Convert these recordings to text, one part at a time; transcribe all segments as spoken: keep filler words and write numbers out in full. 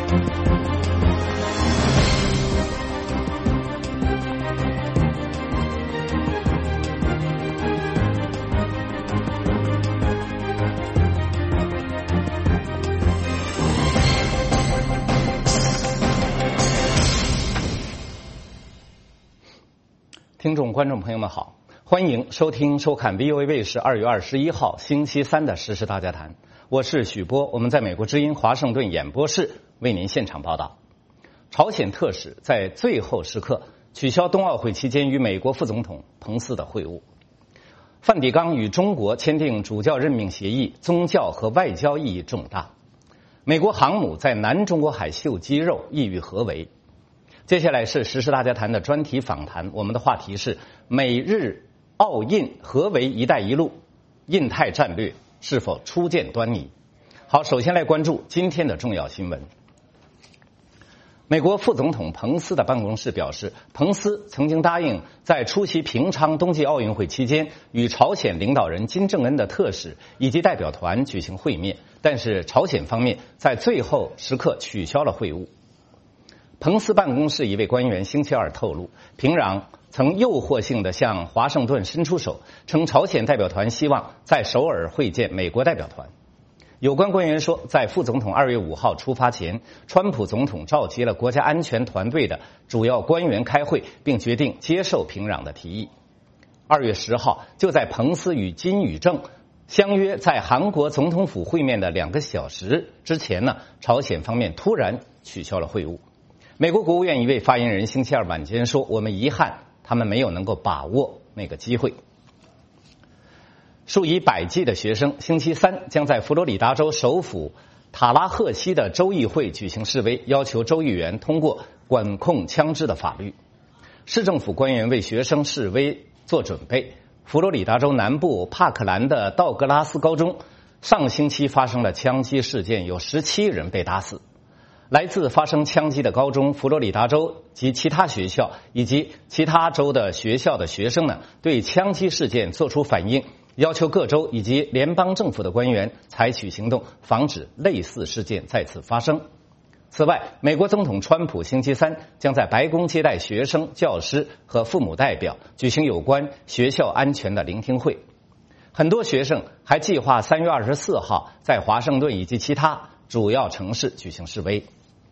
听众观众朋友们好，欢迎收听收看 V O A 卫视二月二十一号星期三的时事大家谈，我是许波，我们在美国之音华盛顿演播室为您现场报道。朝鲜特使在最后时刻取消冬奥会期间与美国副总统彭斯的会晤。梵蒂冈与中国签订主教任命协议，宗教和外交意义重大。美国航母在南中国海秀肌肉，意欲何为？接下来是时事大家谈的专题访谈，我们的话题是美日澳印何为一带一路，印太战略是否初见端倪？好，首先来关注今天的重要新闻。美国副总统彭斯的办公室表示，彭斯曾经答应在出席平昌冬季奥运会期间与朝鲜领导人金正恩的特使以及代表团举行会面，但是朝鲜方面在最后时刻取消了会晤。彭斯办公室一位官员星期二透露，平壤曾诱惑性地向华盛顿伸出手，称朝鲜代表团希望在首尔会见美国代表团。有关官员说，在副总统二月五号出发前，川普总统召集了国家安全团队的主要官员开会，并决定接受平壤的提议。二月十号，就在彭斯与金宇正相约在韩国总统府会面的两个小时之前呢，朝鲜方面突然取消了会晤。美国国务院一位发言人星期二晚间说，我们遗憾他们没有能够把握那个机会。数以百计的学生星期三将在佛罗里达州首府塔拉赫西的州议会举行示威，要求州议员通过管控枪支的法律。市政府官员为学生示威做准备。佛罗里达州南部帕克兰的道格拉斯高中上星期发生了枪击事件，有十七人被打死。来自发生枪击的高中、佛罗里达州及其他学校以及其他州的学校的学生呢，对枪击事件作出反应，要求各州以及联邦政府的官员采取行动，防止类似事件再次发生。此外，美国总统川普星期三将在白宫接待学生、教师和父母代表，举行有关学校安全的聆听会。很多学生还计划三月二十四号在华盛顿以及其他主要城市举行示威。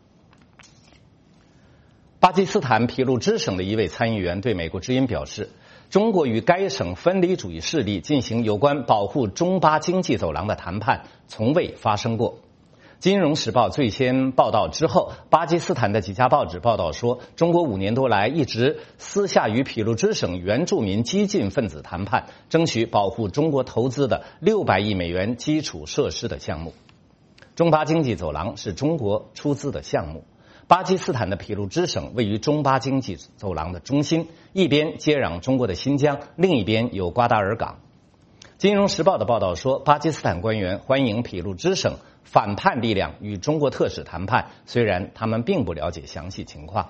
巴基斯坦皮鲁支省的一位参议员对美国之音表示，中国与该省分离主义势力进行有关保护中巴经济走廊的谈判从未发生过。金融时报最先报道之后，巴基斯坦的几家报纸报道说，中国五年多来一直私下与皮鲁支省原住民激进分子谈判，争取保护中国投资的六百亿美元基础设施的项目。中巴经济走廊是中国出资的项目。巴基斯坦的皮鲁支省位于中巴经济走廊的中心，一边接壤中国的新疆，另一边有瓜达尔港。金融时报的报道说，巴基斯坦官员欢迎皮鲁支省反叛力量与中国特使谈判，虽然他们并不了解详细情况。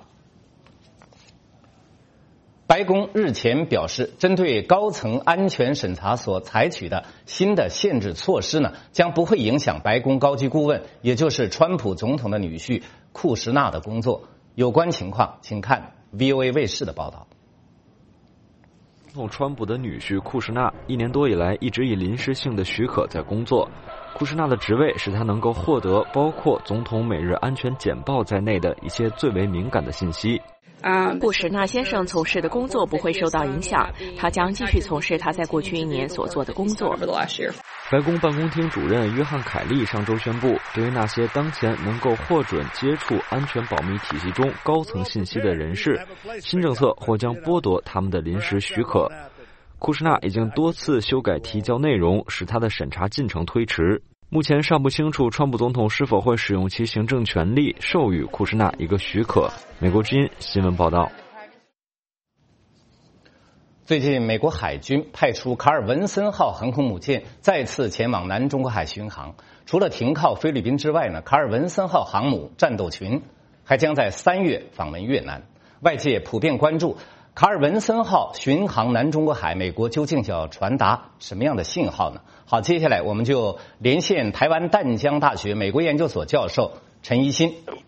白宫日前表示，针对高层安全审查所采取的新的限制措施呢，将不会影响白宫高级顾问，也就是川普总统的女婿库什纳的工作。有关情况，请看 V O A 卫视的报道。 总统川普的女婿库什纳一年多以来一直以临时性的许可在工作。库什纳的职位使他能够获得包括总统每日安全简报在内的一些最为敏感的信息。 库什纳先生从事的工作不会受到影响，他将继续从事他在过去一年所做的工作。 白宫办公厅主任约翰·凯利上周宣布，对于那些当前能够获准接触安全保密体系中高层信息的人士，新政策或将剥夺他们的临时许可。库什纳已经多次修改提交内容，使他的审查进程推迟。目前尚不清楚川普总统是否会使用其行政权力授予库什纳一个许可。美国之音新闻报道。 最近，美国海军派出卡尔文森号航空母舰再次前往南中国海巡航。除了停靠菲律宾之外呢，卡尔文森号航母战斗群还将在三月访问越南。外界普遍关注卡尔文森号巡航南中国海，美国究竟要传达什么样的信号呢？好，接下来我们就连线台湾淡江大学美国研究所教授陈一新。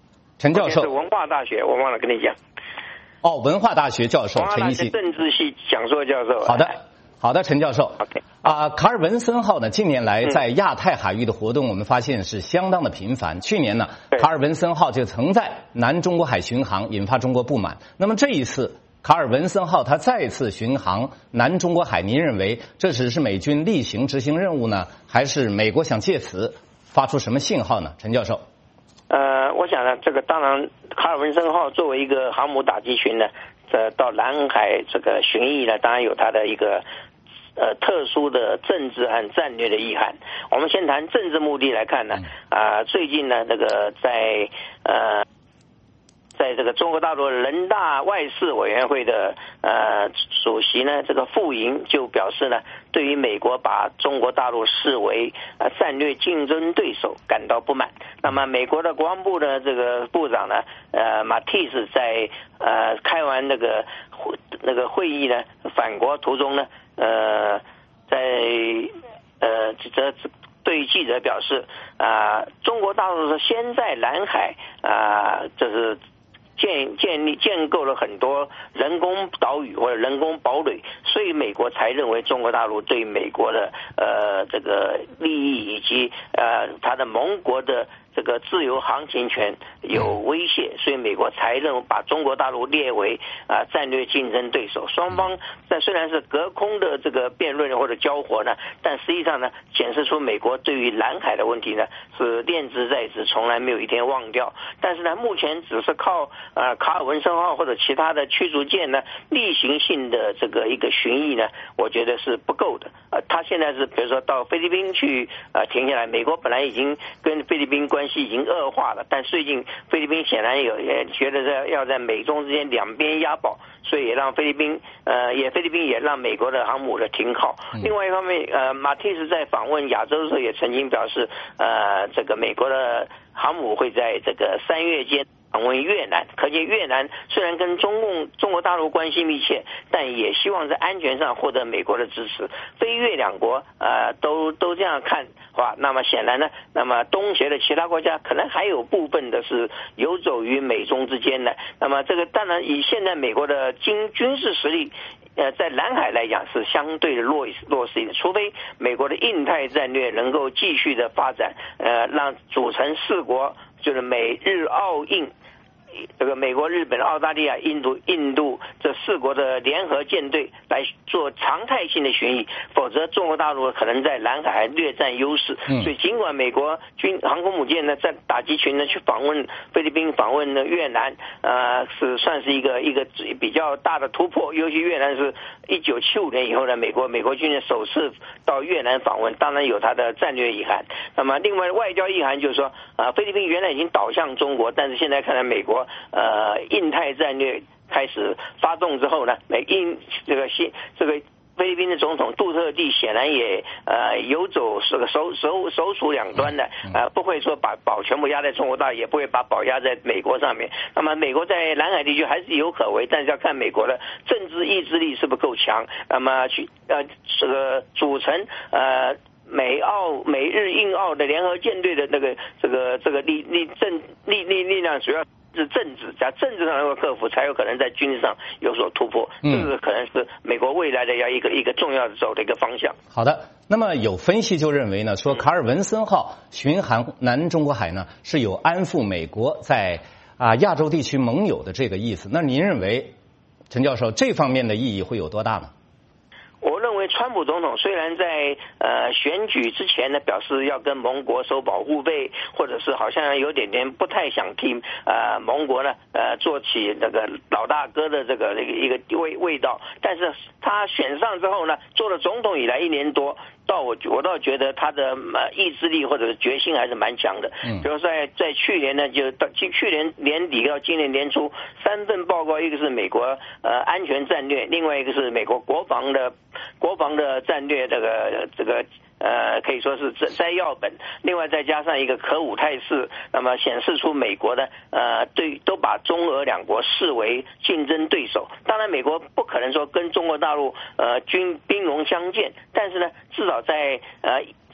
陈教授是文化大学，我忘了跟你讲。 哦，文化大学教授陈一新， 政治系讲座教授。 好的，好的，陈教授。 OK。 啊，卡尔文森号呢，近年来在亚太海域的活动，我们发现是相当的频繁。去年呢，卡尔文森号就曾在南中国海巡航，引发中国不满。那么这一次，卡尔文森号它再次巡航南中国海，您认为这只是美军例行执行任务呢，还是美国想借此发出什么信号呢？陈教授。 呃，我想呢，这个当然，卡尔文森号作为一个航母打击群呢，这到南海这个巡弋呢，当然有它的一个。呃，特殊的政治和战略的意涵。我们先谈政治目的来看呢，啊、呃，最近呢，这个在呃，在这个中国大陆人大外事委员会的呃主席呢，这个傅莹就表示呢，对于美国把中国大陆视为呃战略竞争对手感到不满。那么，美国的国防部的这个部长呢，呃，马蒂斯在呃开完那个那个会议呢，返国途中呢。呃，在呃，这对记者表示啊、呃，中国大陆是先在南海啊、呃，就是建建立建构了很多人工岛屿或者人工堡垒，所以美国才认为中国大陆对美国的呃这个利益以及呃它的盟国的。这个自由航行权有威胁，所以美国才认为把中国大陆列为啊、呃、战略竞争对手。双方在虽然是隔空的这个辩论或者交火呢，但实际上呢，显示出美国对于南海的问题呢是念兹在兹，从来没有一天忘掉。但是呢，目前只是靠呃卡尔文森号或者其他的驱逐舰呢例行性的这个一个巡弋呢，我觉得是不够的。呃，他现在是比如说到菲律宾去呃停下来，美国本来已经跟菲律宾关系。关系已经恶化了，但最近菲律宾显然有也觉得在要在美中之间两边押宝，所以也让菲律宾呃也菲律宾也让美国的航母的停靠。另外一方面，呃，马蒂斯在访问亚洲的时候也曾经表示，呃，这个美国的航母会在这个三月间。访问越南，可见越南虽然跟中共中国大陆关系密切，但也希望在安全上获得美国的支持。非越两国呃都都这样看，哇，那么显然呢，那么东协的其他国家可能还有部分的是游走于美中之间的。那么这个当然以现在美国的军军事实力。呃，在南海来讲是相对的弱弱势一点，除非美国的印太战略能够继续的发展，呃，让组成四国，就是美日澳印。这个美国、日本、澳大利亚、印度、印度这四国的联合舰队来做常态性的巡弋，否则中国大陆可能在南海略占优势。嗯、所以，尽管美国军航空母舰呢在打击群呢去访问菲律宾、访问呢越南，呃，是算是一个一个比较大的突破。尤其越南是一九七五年以后呢，美国美国军的首次到越南访问，当然有它的战略意涵。那么，另外外交意涵就是说，啊、呃，菲律宾原来已经倒向中国，但是现在看来美国。呃，印太战略开始发动之后呢，美印这个新这个菲律宾的总统杜特地显然也呃游走这个手手手处两端的，呃不会说把宝全部压在中国大陆，也不会把宝压在美国上面。那么美国在南海地区还是有可为，但是要看美国的政治意志力是不是够强。那么去呃这个组成呃。美澳美日印澳的联合舰队的那个这个这个力力政力力力量主要是政治，在政治上能够克服，才有可能在军事上有所突破。这是可能是美国未来的要一个一个重要的走的一个方向。 好的，那么有分析就认为呢，说卡尔文森号巡航南中国海呢是有安抚美国在啊亚洲地区盟友的这个意思。那您认为，陈教授这方面的意义会有多大呢？ 我认为川普总统虽然在呃选举之前呢表示要跟盟国收保护费，或者是好像有点点不太想替呃盟国呢呃做起这个老大哥的这个一个味味道，但是他选上之后呢，做了总统以来一年多。到我我倒觉得他的呃意志力或者是决心还是蛮强的。嗯，比如在在去年呢，就到去去年年底到今年年初，三份报告，一个是美国呃安全战略，另外一个是美国国防的国防的战略，这个这个。呃，可以说是摘要本，另外再加上一个可武态势，那么显示出美国的呃对都把中俄两国视为竞争对手。当然，美国不可能说跟中国大陆呃军兵戎相见，但是呢，至少在呃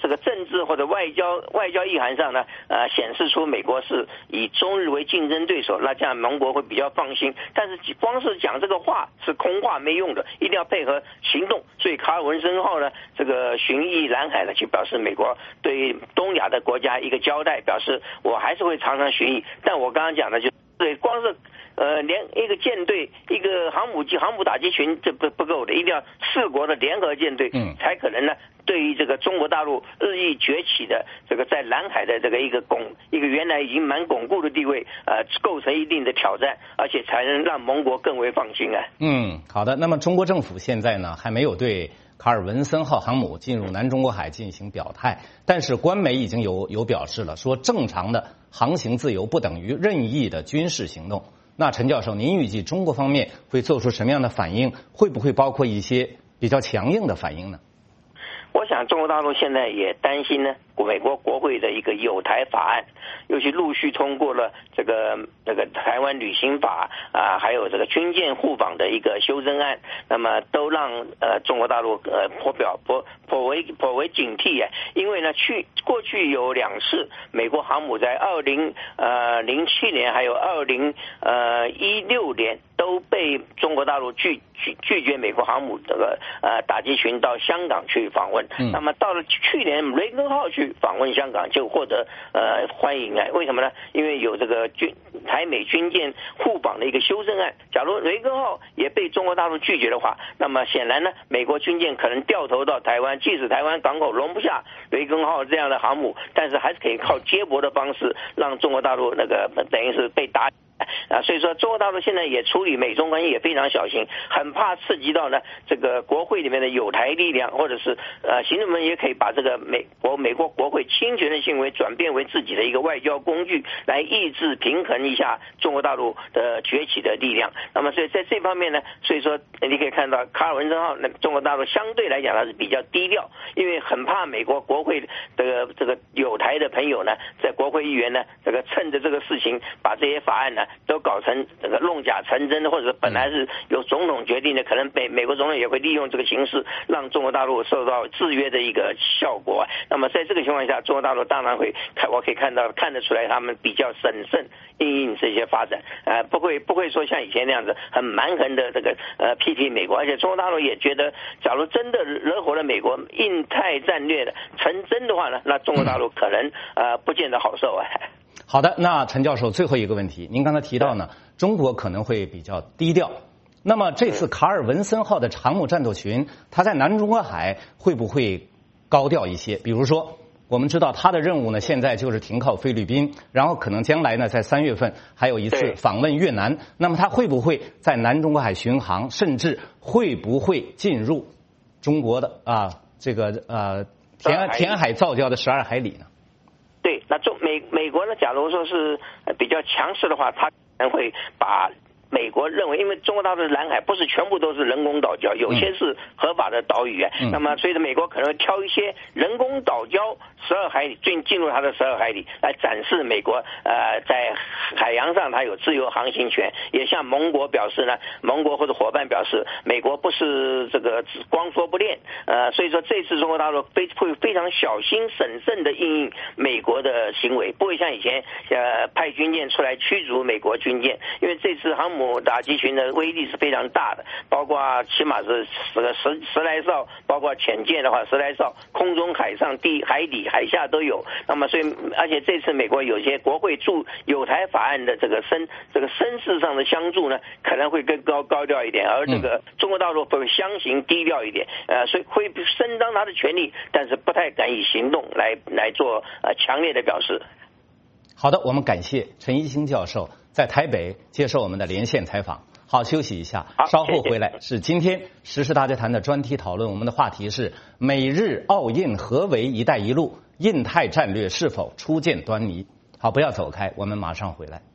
这个政治或者外交外交意涵上呢，呃，显示出美国是以中日为竞争对手，那这样盟国会比较放心。但是光是讲这个话是空话没用的，一定要配合行动。所以卡尔文森号呢，这个巡弋南海呢，就表示美国对东亚的国家一个交代，表示我还是会常常巡弋。但我刚刚讲的就对，光是呃连一个舰队一个航母机航母打击群这不不够的，一定要四国的联合舰队，嗯，才可能呢对于这个中国大陆日益崛起的这个在南海的这个一个巩一个原来已经蛮巩固的地位，呃，构成一定的挑战，而且才能让盟国更为放心啊。 嗯，好的。那么中国政府现在呢还没有对卡尔文森号航母进入南中国海进行表态，但是官媒已经有有表示了，说正常的航行自由不等于任意的军事行动。那陈教授，您预计中国方面会做出什么样的反应？会不会包括一些比较强硬的反应呢？ 我想中国大陆现在也担心呢，美国国会的一个友台法案，尤其陆续通过了这个这个台湾旅行法啊，还有这个军舰互访的一个修正案，那么都让呃中国大陆呃颇表颇颇为颇为警惕啊，因为呢去过去有两次美国航母在二零呃零七年还有二零呃一六年都被中国大陆拒拒拒绝美国航母这个呃打击群到香港去访问。嗯、那么到了去年雷根号去访问香港就获得呃欢迎啊，为什么呢？因为有这个军台美军舰互访的一个修正案。假如雷根号也被中国大陆拒绝的话，那么显然呢，美国军舰可能掉头到台湾，即使台湾港口容不下雷根号这样的航母，但是还是可以靠接驳的方式让中国大陆那个等于是被打。啊，所以说中国大陆现在也处理美中关系也非常小心，很怕刺激到呢这个国会里面的友台力量，或者是呃行政们也可以把这个美国美国国会侵权的行为转变为自己的一个外交工具，来抑制平衡一下中国大陆的崛起的力量。那么所以在这方面呢，所以说你可以看到卡尔文森号，那中国大陆相对来讲它是比较低调，因为很怕美国国会这个这个友台的朋友呢，在国会议员呢，这个趁着这个事情把这些法案呢都搞成这个弄假成真，或者本来是由总统决定的，可能美美国总统也会利用这个形势，让中国大陆受到制约的一个效果。那么在这个情况下，中国大陆当然会看，我可以看到看得出来，他们比较审慎因应这些发展，呃，不会不会说像以前那样子很蛮横的这个呃批评美国，而且中国大陆也觉得，假如真的惹火了美国，印太战略的成真的话呢，那中国大陆可能呃不见得好受啊。 好的，那陈教授最后一个问题，您刚才提到呢，中国可能会比较低调。那么这次卡尔文森号的航母战斗群，它在南中国海会不会高调一些？比如说，我们知道它的任务呢，现在就是停靠菲律宾，然后可能将来呢，在三月份还有一次访问越南。那么它会不会在南中国海巡航，甚至会不会进入中国的啊这个呃填填海造礁的十二海里呢？ 对，那中美美国呢，假如说是比较强势的话，他可能会把美国认为，因为中国大陆的南海不是全部都是人工岛礁，有些是合法的岛屿啊。嗯、那么，所以美国可能会挑一些人工岛礁十二海里进进入它的十二海里，来展示美国呃在海洋上它有自由航行权。也向盟国表示呢，盟国或者伙伴表示，美国不是这个光说不练。呃，所以说这次中国大陆非会非常小心审慎的应应美国的行为，不会像以前呃派军舰出来驱逐美国军舰，因为这次航母打击群的威力是非常大的，包括起码是十十十来艘，包括潜舰的话十来艘，空中、海上、地、海底、海下都有。那么，所以而且这次美国有些国会驻友台法案的这个声这个声势上的相助呢，可能会更高高调一点，而这个中国大陆会相形低调一点，呃，所以会伸张他的权利，但是不太敢以行动来来做呃强烈的表示。 好的，我们感谢陈一新教授在台北接受我们的连线采访。好，休息一下，稍后回来是今天时事大家谈的专题讨论。我们的话题是美日澳印合围一带一路，印太战略是否初见端倪？好，不要走开，我们马上回来。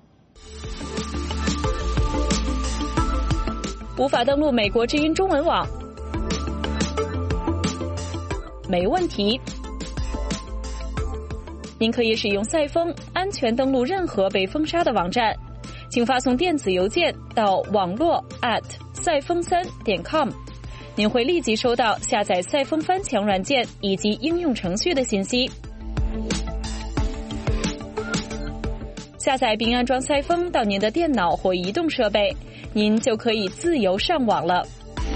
无法登录美国之音中文网？没问题。您可以使用赛风安全登录任何被封杀的网站，请发送电子邮件到网络 at 赛风三点 com， 您会立即收到下载赛风翻墙软件以及应用程序的信息。下载并安装赛风到您的电脑或移动设备，您就可以自由上网了。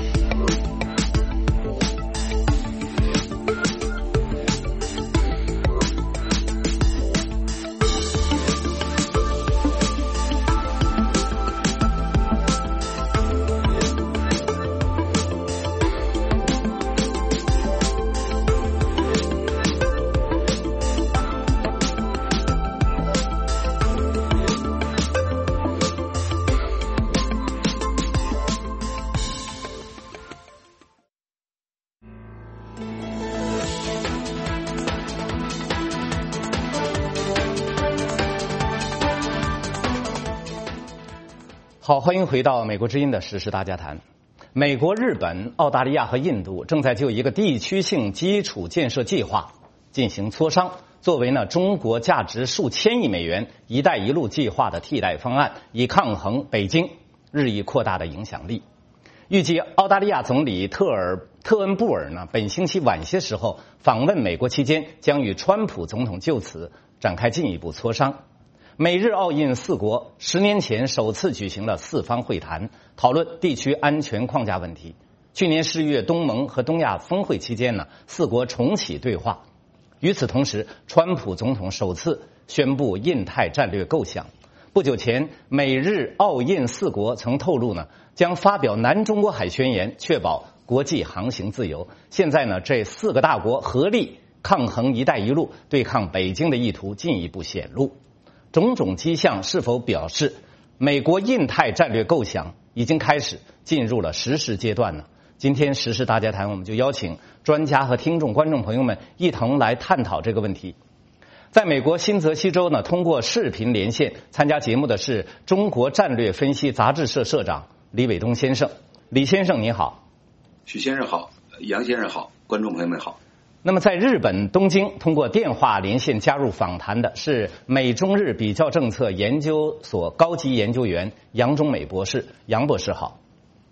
好，欢迎回到美国之音的时事大家谈。美国、日本、澳大利亚和印度正在就一个地区性基础建设计划进行磋商，作为呢中国价值数千亿美元“一带一路”计划的替代方案，以抗衡北京日益扩大的影响力。预计澳大利亚总理特尔特恩布尔呢本星期晚些时候访问美国期间，将与川普总统就此展开进一步磋商。美日澳印四国十年前首次举行了四方会谈，讨论地区安全框架问题。去年十一月东盟和东亚峰会期间呢，四国重启对话。与此同时，川普总统首次宣布印太战略构想。不久前，美日澳印四国曾透露呢，将发表南中国海宣言，确保国际航行自由。现在呢，这四个大国合力抗衡“一带一路”，对抗北京的意图进一步显露。种种迹象是否表示美国印太战略构想已经开始进入了实施阶段呢？今天时事大家谈，我们就邀请专家和听众观众朋友们一同来探讨这个问题。在美国新泽西州呢，通过视频连线参加节目的是中国战略分析杂志社社长李伟东先生。李先生你好。 许先生好，杨先生好，观众朋友们好。 那么在日本东京通过电话连线加入访谈的是美中日比较政策研究所高级研究员杨中美博士。杨博士好。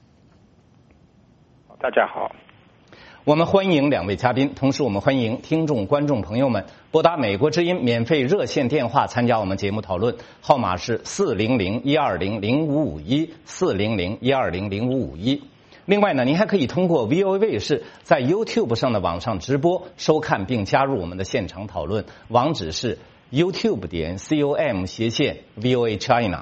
大家好。 我们欢迎两位嘉宾，同时我们欢迎听众观众朋友们拨打美国之音免费热线电话参加我们节目讨论，号码是四零零一二零零五五一 四零零一二零零五五一。另外呢，您还可以通过 V O A 卫视在 YouTube 上的网上直播收看并加入我们的现场讨论，网址是 YouTube 点 com 斜线 V O A China。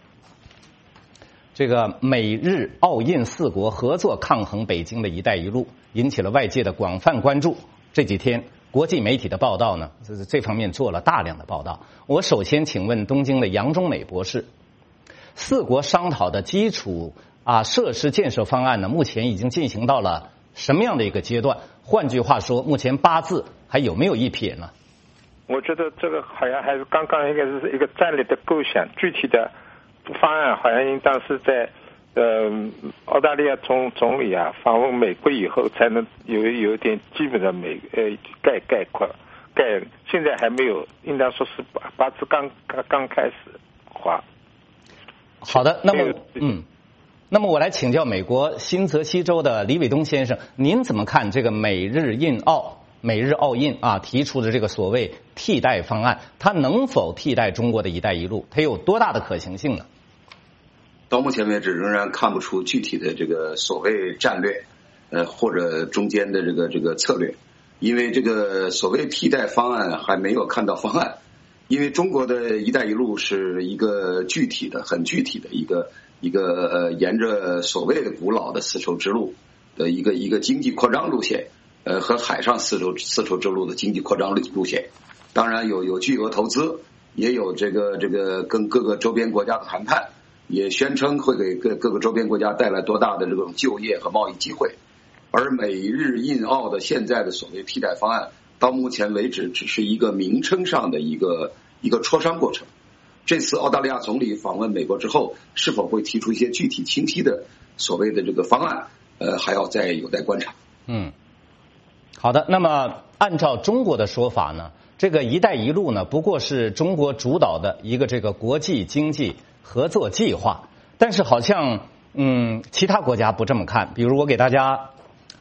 这个美日澳印四国合作抗衡北京的一带一路，引起了外界的广泛关注。这几天国际媒体的报道呢，这方面做了大量的报道。我首先请问东京的杨中美博士，四国商讨的基础啊设施建设方案呢，目前已经进行到了什么样的一个阶段？换句话说，目前八字还有没有一撇呢？ 我觉得这个好像还是刚刚应该是一个战略的构想，具体的方案好像应当是在呃澳大利亚总总理啊访问美国以后才能有有一点基本的美呃概概括概，现在还没有，应当说是八八字刚刚刚开始画。 好的，那么嗯。那么我来请教美国新泽西州的李伟东先生，您怎么看这个美日印澳、美日澳印啊提出的这个所谓替代方案？它能否替代中国的一带一路？它有多大的可行性呢？ 到目前为止，仍然看不出具体的这个所谓战略，呃，或者中间的这个这个策略，因为这个所谓替代方案还没有看到方案，因为中国的一带一路是一个具体的、很具体的一个。一个呃，沿着所谓的古老的丝绸之路的一个一个经济扩张路线，呃，和海上丝绸丝绸之路的经济扩张路路线，当然有有巨额投资，也有这个这个跟各个周边国家的谈判，也宣称会给各各个周边国家带来多大的这种就业和贸易机会。而美日印澳的现在的所谓替代方案，到目前为止只是一个名称上的一个一个磋商过程。这次澳大利亚总理访问美国之后，是否会提出一些具体清晰的所谓的这个方案，呃，还要再有待观察。 嗯，好的。那么按照中国的说法呢，这个“一带一路”呢，不过是中国主导的一个这个国际经济合作计划，但是好像嗯，其他国家不这么看。比如我给大家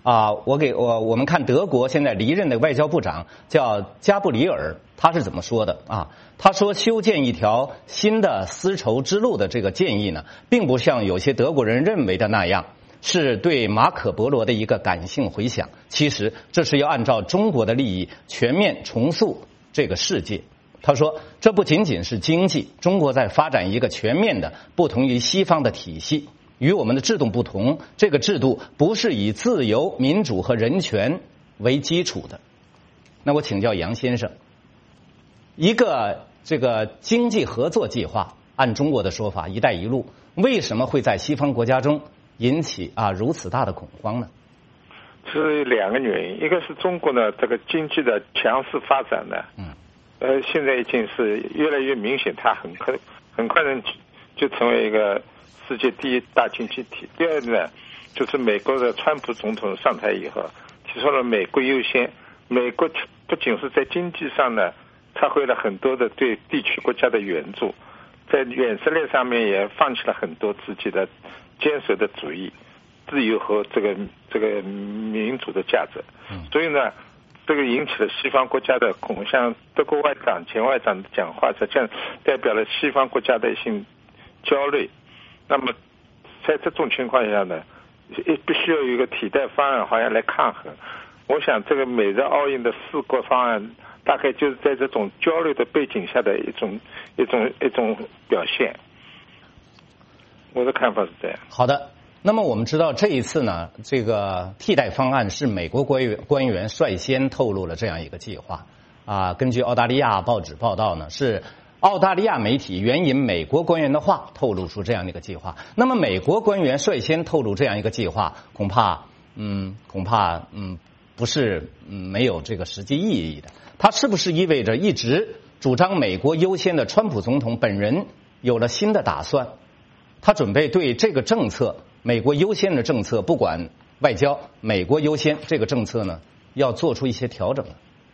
啊，我给我我们看德国现在离任的外交部长叫加布里尔，他是怎么说的啊？他说修建一条新的丝绸之路的这个建议呢，并不像有些德国人认为的那样，是对马可波罗的一个感性回响。其实这是要按照中国的利益全面重塑这个世界。他说，这不仅仅是经济，中国在发展一个全面的、不同于西方的体系。与我们的制度不同，这个制度不是以自由、民主和人权为基础的。那我请教杨先生，一个这个经济合作计划，按中国的说法“一带一路”，为什么会在西方国家中引起啊如此大的恐慌呢？ 是两个原因，一个是中国呢这个经济的强势发展呢，嗯，呃，现在已经是越来越明显，它很快很快能就成为一个世界第一大经济体。第二呢，就是美国的川普总统上台以后，提出了美国优先。美国不仅是在经济上呢，撤回了很多的对地区国家的援助，在远战略上面也放弃了很多自己的坚守的主义、自由和这个这个民主的价值。所以呢，这个引起了西方国家的恐慌。像德国外长、前外长的讲话，实际上代表了西方国家的一些焦虑。那么在这种情况下呢，必须要有一个替代方案，好像来抗衡。我想这个美日澳印的四国方案，大概就是在这种焦虑的背景下的一种一种一种表现。我的看法是这样。 好的，那么我们知道这一次呢，这个替代方案是美国官员官员率先透露了这样一个计划啊。根据澳大利亚报纸报道呢，是澳大利亚媒体援引美国官员的话透露出这样的一个计划。那么美国官员率先透露这样一个计划，恐怕嗯恐怕嗯不是嗯没有这个实际意义的。它是不是意味着一直主张美国优先的川普总统本人有了新的打算？他准备对这个政策，美国优先的政策，不管外交，美国优先这个政策呢，要做出一些调整。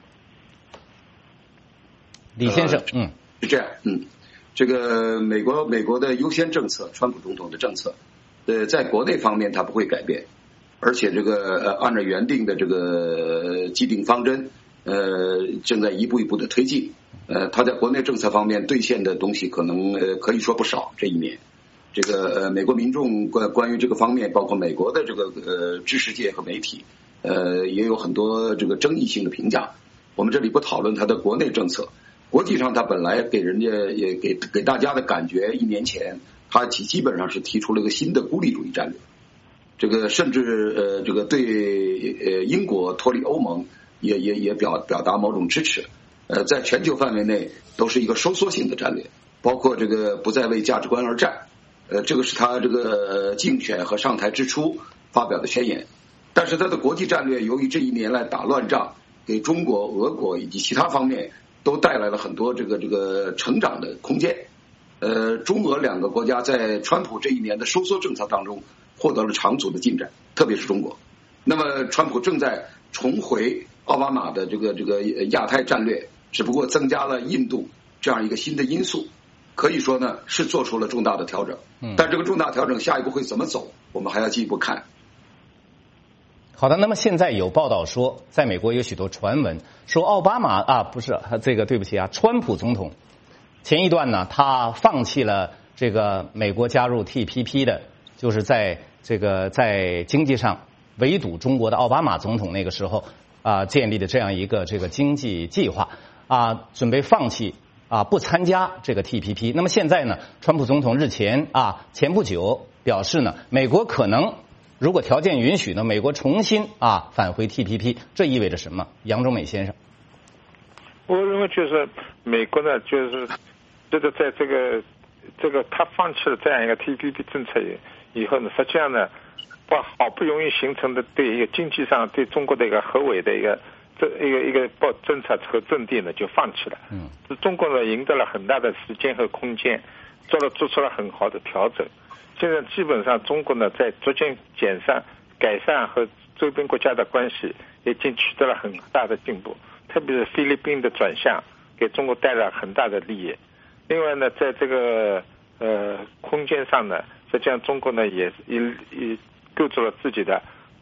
李先生，嗯。 是这样，嗯，这个美国美国的优先政策，川普总统的政策，呃，在国内方面它不会改变，而且这个呃按照原定的这个既定方针，呃，正在一步一步的推进。呃，他在国内政策方面兑现的东西可能呃可以说不少。这一年，这个呃美国民众关关于这个方面，包括美国的这个呃知识界和媒体，呃也有很多这个争议性的评价。我们这里不讨论他的国内政策。国际上，他本来给人家也给给大家的感觉，一年前他基基本上是提出了一个新的孤立主义战略，这个甚至呃这个对呃英国脱离欧盟也也也表表达某种支持，呃在全球范围内都是一个收缩性的战略，包括这个不再为价值观而战，呃这个是他这个竞选和上台之初发表的宣言。但是他的国际战略由于这一年来打乱仗，给中国、俄国以及其他方面都带来了很多这个这个成长的空间。呃，中俄两个国家在川普这一年的收缩政策当中获得了长足的进展，特别是中国。那么，川普正在重回奥巴马的这个这个亚太战略，只不过增加了印度这样一个新的因素，可以说呢是做出了重大的调整。但这个重大调整下一步会怎么走，我们还要进一步看。 好的，那么现在有报道说，在美国有许多传闻说奥巴马啊，不是这个，对不起啊，川普总统前一段呢，他放弃了这个美国加入 T P P 的，就是在这个在经济上围堵中国的奥巴马总统那个时候啊建立的这样一个这个经济计划啊，准备放弃啊不参加这个 T P P。那么现在呢，川普总统日前啊前不久表示呢，美国可能。如果条件允许呢，美国重新啊返回 T P P， 这意味着什么？杨忠美先生， 我认为就是美国呢，就是这个在这个这个他放弃了这样一个 T P P 政策以后呢，实际上呢，把好不容易形成的对一个经济上对中国的一个合围的一个这一个一个报政策和阵地呢，就放弃了。嗯，中国呢赢得了很大的时间和空间，做了做出了很好的调整。现在基本上中国呢在逐渐减善改善和周边国家的关系已经取得了很大的进步，特别是菲律宾的转向给中国带来很大的利益。另外呢，在这个呃空间上呢，实际上中国呢也也也构筑了自己的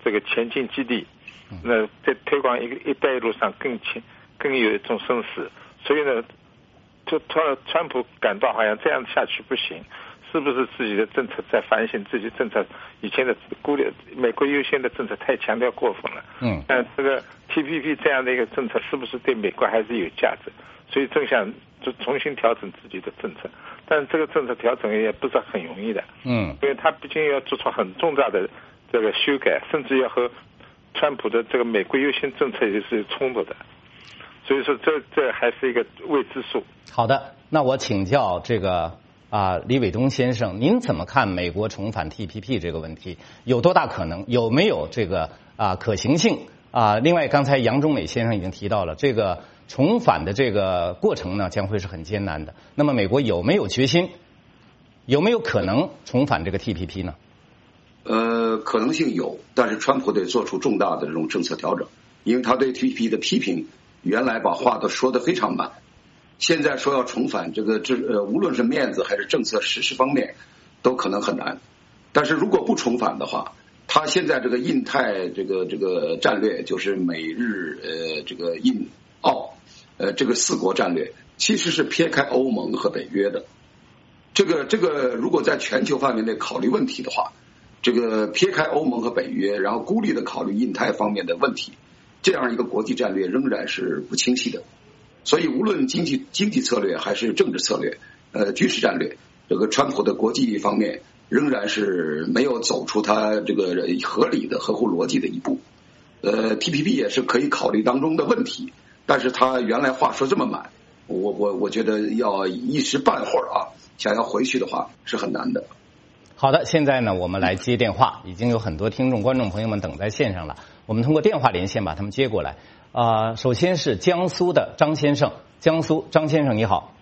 这个前进基地，那在推广一个“一带一路”上更前更有一种声势。所以呢，就川川普感到好像这样下去不行，是不是自己的政策在反省自己政策以前的孤立美国优先的政策太强调过分了？ 嗯， 但这个 T P P 这样的一个政策是不是对美国还是有价值？所以正想就重新调整自己的政策，但这个政策调整也不是很容易的。 嗯， 因为他毕竟要做出很重大的这个修改，甚至要和川普的这个美国优先政策也是冲突的。所以说这这还是一个未知数。 好的，那我请教这个啊李伟东先生，您怎么看美国重返 T P P 这个问题？有多大可能？有没有这个啊可行性？啊，另外刚才杨中美先生已经提到了这个重返的这个过程呢，将会是很艰难的。那么美国有没有决心？有没有可能重返这个 T P P 呢？ 呃，可能性有，但是川普得做出重大的这种政策调整，因为他对 T P P 的批评。原来把话都说得非常满，现在说要重返这个这呃，无论是面子还是政策实施方面，都可能很难。但是如果不重返的话，他现在这个印太这个这个战略，就是美日呃这个印澳呃这个四国战略，其实是撇开欧盟和北约的。这个这个如果在全球范围内考虑问题的话，这个撇开欧盟和北约，然后孤立的考虑印太方面的问题。这样一个国际战略仍然是不清晰的，所以无论经济经济策略还是政治策略，呃，军事战略，这个川普的国际方面仍然是没有走出他这个合理的、合乎逻辑的一步。呃 ，T P P 也是可以考虑当中的问题，但是他原来话说这么满，我我我觉得要一时半会儿啊，想要回去的话是很难的。 好的，现在呢，我们来接电话，已经有很多听众、观众朋友们等在线上了。我们通过电话连线把他们接过来。啊、呃，首先是江苏的张先生，江苏张先生你好。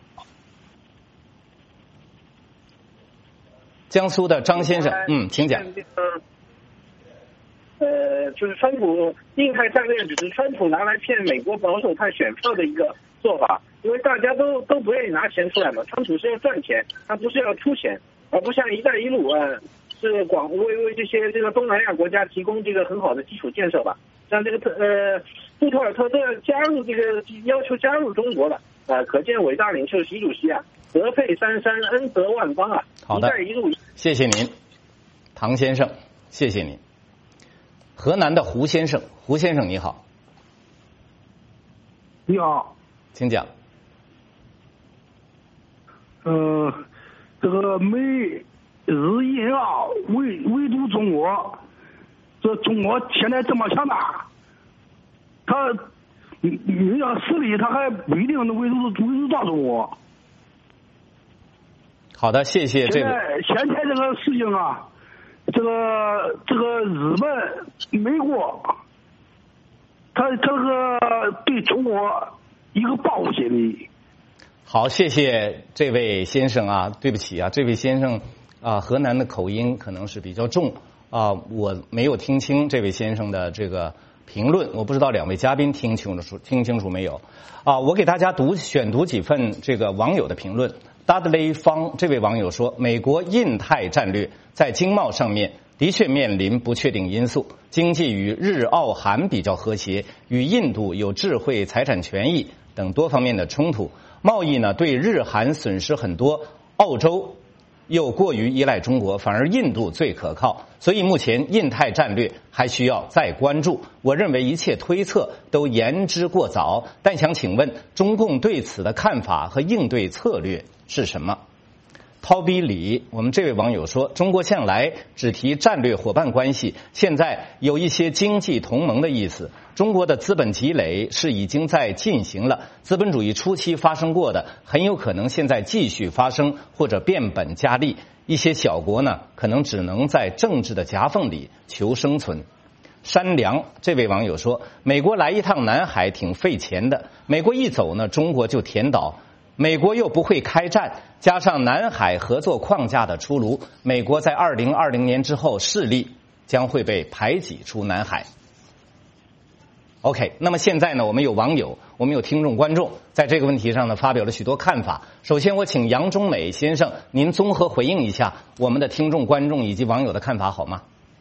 江苏的张先生，嗯，请讲。 呃，就是川普印太战略只是川普拿来骗美国保守派选票的一个做法，因为大家都都不愿意拿钱出来嘛，川普是要赚钱，他不是要出钱。而不像“一带一路”呃，是广为为这些这个东南亚国家提供这个很好的基础建设吧。像这个特呃杜特尔特都要加入这个要求加入中国了啊、呃，可见伟大领袖习主席啊德配三山恩泽万邦啊。 好的， 一带一路， 谢谢您，唐先生，谢谢您。河南的胡先生，胡先生你好。 你好， 请讲。 呃。这个美日印澳围围堵中国，这中国现在这么强大，他你要实力，他还不一定能围堵围堵到中国。 好的，谢谢这个。现在现在这个事情啊，这个这个日本、美国，他这个对中国一个报复心理。 好，谢谢这位先生啊，对不起啊，这位先生啊，河南的口音可能是比较重啊，我没有听清这位先生的这个评论，我不知道两位嘉宾听清楚听清楚没有啊？我给大家读选读几份这个网友的评论。Dudley 方这位网友说，美国印太战略在经贸上面的确面临不确定因素，经济与日澳韩比较和谐，与印度有智慧财产权益等多方面的冲突。贸易呢，对日韩损失很多，澳洲又过于依赖中国，反而印度最可靠，所以目前印太战略还需要再关注。我认为一切推测都言之过早，但想请问中共对此的看法和应对策略是什么？涛比里，我们这位网友说，中国向来只提战略伙伴关系，现在有一些经济同盟的意思。中国的资本积累是已经在进行了，资本主义初期发生过的，很有可能现在继续发生或者变本加厉。一些小国呢，可能只能在政治的夹缝里求生存。山良这位网友说，美国来一趟南海挺费钱的，美国一走呢，中国就填岛。美国又不会开战，加上南海合作框架的出炉，美国在二零二零年之后势力将会被排挤出南海。OK， 那么现在呢，我们有网友，我们有听众观众在这个问题上呢发表了许多看法。首先，我请杨中美先生您综合回应一下我们的听众观众以及网友的看法好吗？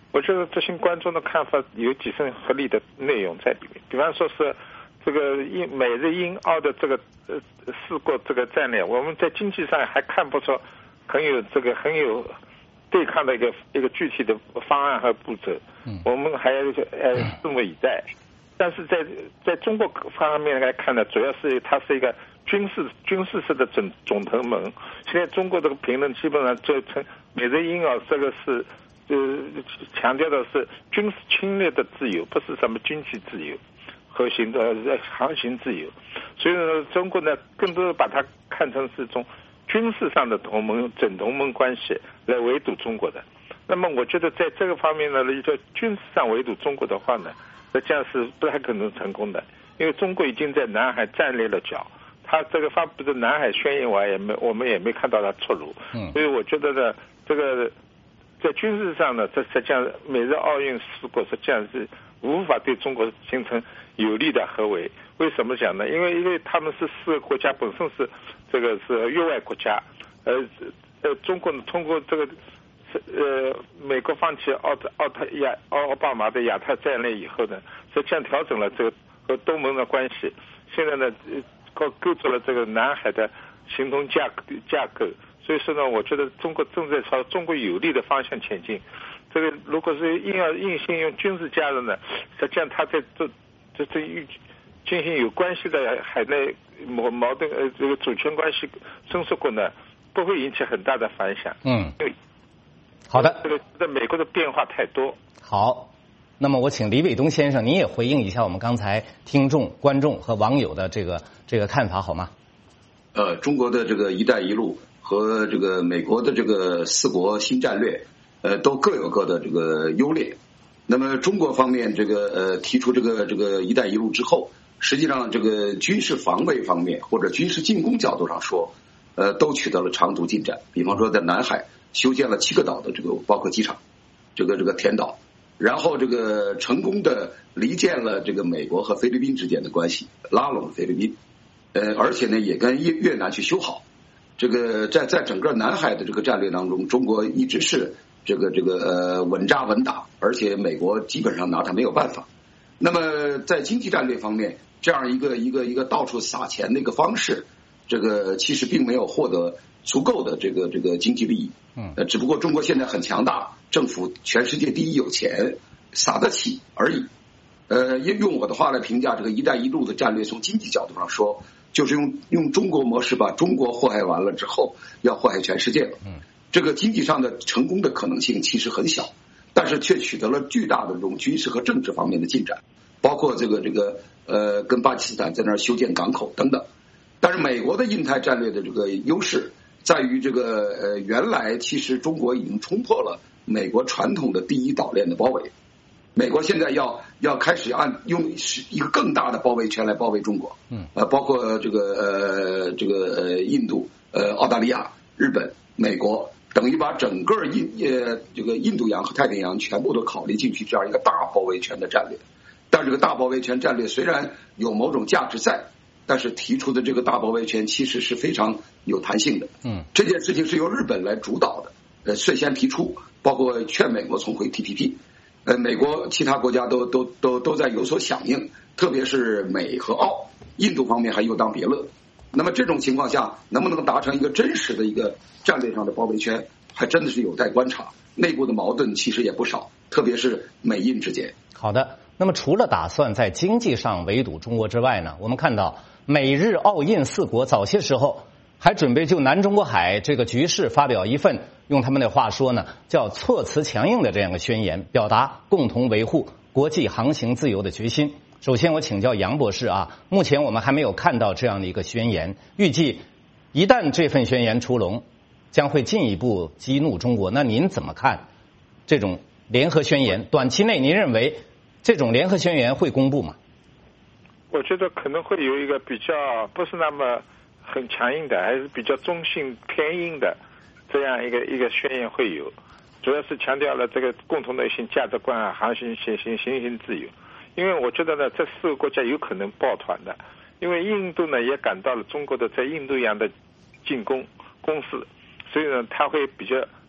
我觉得这些观众的看法有几分合理的内容在里面，比方说是这个英美日英澳的这个呃四国这个战略，我们在经济上还看不出很有这个很有对抗的一个一个具体的方案和步骤，嗯，我们还要呃拭目以待。但是在在中国方面来看呢，主要是它是一个军事军事式的总总同盟。现在中国这个评论基本上就成美日英澳这个是呃强调的是军事侵略的自由，不是什么经济自由和行的航行自由。所以呢，中国呢更多的把它看成是一种军事上的同盟整同盟关系来围堵中国的。那么我觉得在这个方面呢，一个军事上围堵中国的话呢，这样是不太可能成功的，因为中国已经在南海站立了脚，他这个发布的南海宣言完也没，我们也没看到他出炉。嗯，所以我觉得呢，这个在军事上呢，这实际上美日奥运四国实际上是无法对中国形成有力的合围。为什么讲呢？因为因为他们是四个国家本身是这个是域外国家，呃呃，中国通过这个。呃，美国放弃奥奥特亚奥巴马的亚太战略以后呢，实际上调整了这个和东盟的关系。现在呢，构构筑了这个南海的行动架架构。所以说呢，我觉得中国正在朝中国有利的方向前进。这个如果是硬要硬性用军事介入呢，实际上他在这这这进行有关系的海内矛矛盾呃这个主权关系伸缩过呢，不会引起很大的反响。 嗯。好的， 这个在美国的变化太多。 好，那么我请李伟东先生，您也回应一下我们刚才听众、观众和网友的这个这个看法，好吗？ 呃，中国的这个“一带一路”和这个美国的这个四国新战略，呃，都各有各的这个优劣。那么中国方面，这个呃提出这个这个“一带一路”之后，实际上这个军事防卫方面或者军事进攻角度上说，呃，都取得了长足进展。比方说，在南海修建了七个岛的这个包括机场，这个这个填岛，然后这个成功的离间了这个美国和菲律宾之间的关系，拉拢菲律宾，呃，而且呢也跟越越南去修好。这个在在整个南海的这个战略当中，中国一直是这个这个呃稳扎稳打，而且美国基本上拿他没有办法。那么在经济战略方面，这样一个一个一个到处撒钱的一个方式，这个其实并没有获得足够的这个这个经济利益。嗯，呃，只不过中国现在很强大，政府全世界第一有钱，撒得起而已。呃，用我的话来评价这个“一带一路”的战略，从经济角度上说，就是用用中国模式把中国祸害完了之后，要祸害全世界了。嗯，这个经济上的成功的可能性其实很小，但是却取得了巨大的这种军事和政治方面的进展，包括这个这个呃，跟巴基斯坦在那儿修建港口等等。但是美国的印太战略的这个优势在于这个呃，原来其实中国已经冲破了美国传统的第一岛链的包围，美国现在要要开始按用一个更大的包围圈来包围中国，嗯，呃，包括这个呃这个呃印度、呃澳大利亚、日本、美国，等于把整个印呃这个印度洋和太平洋全部都考虑进去，这样一个大包围圈的战略。但这个大包围圈战略虽然有某种价值在，但是提出的这个大包围圈其实是非常有弹性的。嗯，这件事情是由日本来主导的，呃，率先提出，包括劝美国重回 T P P。呃，美国其他国家都都都都在有所响应，特别是美和澳，印度方面还有当别论。那么这种情况下，能不能达成一个真实的一个战略上的包围圈，还真的是有待观察。内部的矛盾其实也不少，特别是美印之间。 好的，那么除了打算在经济上围堵中国之外呢，我们看到美日澳印四国早些时候还准备就南中国海这个局势发表一份用他们的话说呢叫措辞强硬的这样的宣言，表达共同维护国际航行自由的决心。首先我请教杨博士啊，目前我们还没有看到这样的一个宣言，预计一旦这份宣言出笼，将会进一步激怒中国。那您怎么看这种联合宣言？短期内您认为这种联合宣言会公布吗？ 我觉得可能会有一个比较不是那么很强硬的，还是比较中性偏硬的这样一个一个宣言会有，主要是强调了这个共同的一些价值观啊，航行行行行行自由。因为我觉得呢，这四个国家有可能抱团的，因为印度呢也感到了中国的在印度洋的进攻攻势，所以呢他会比较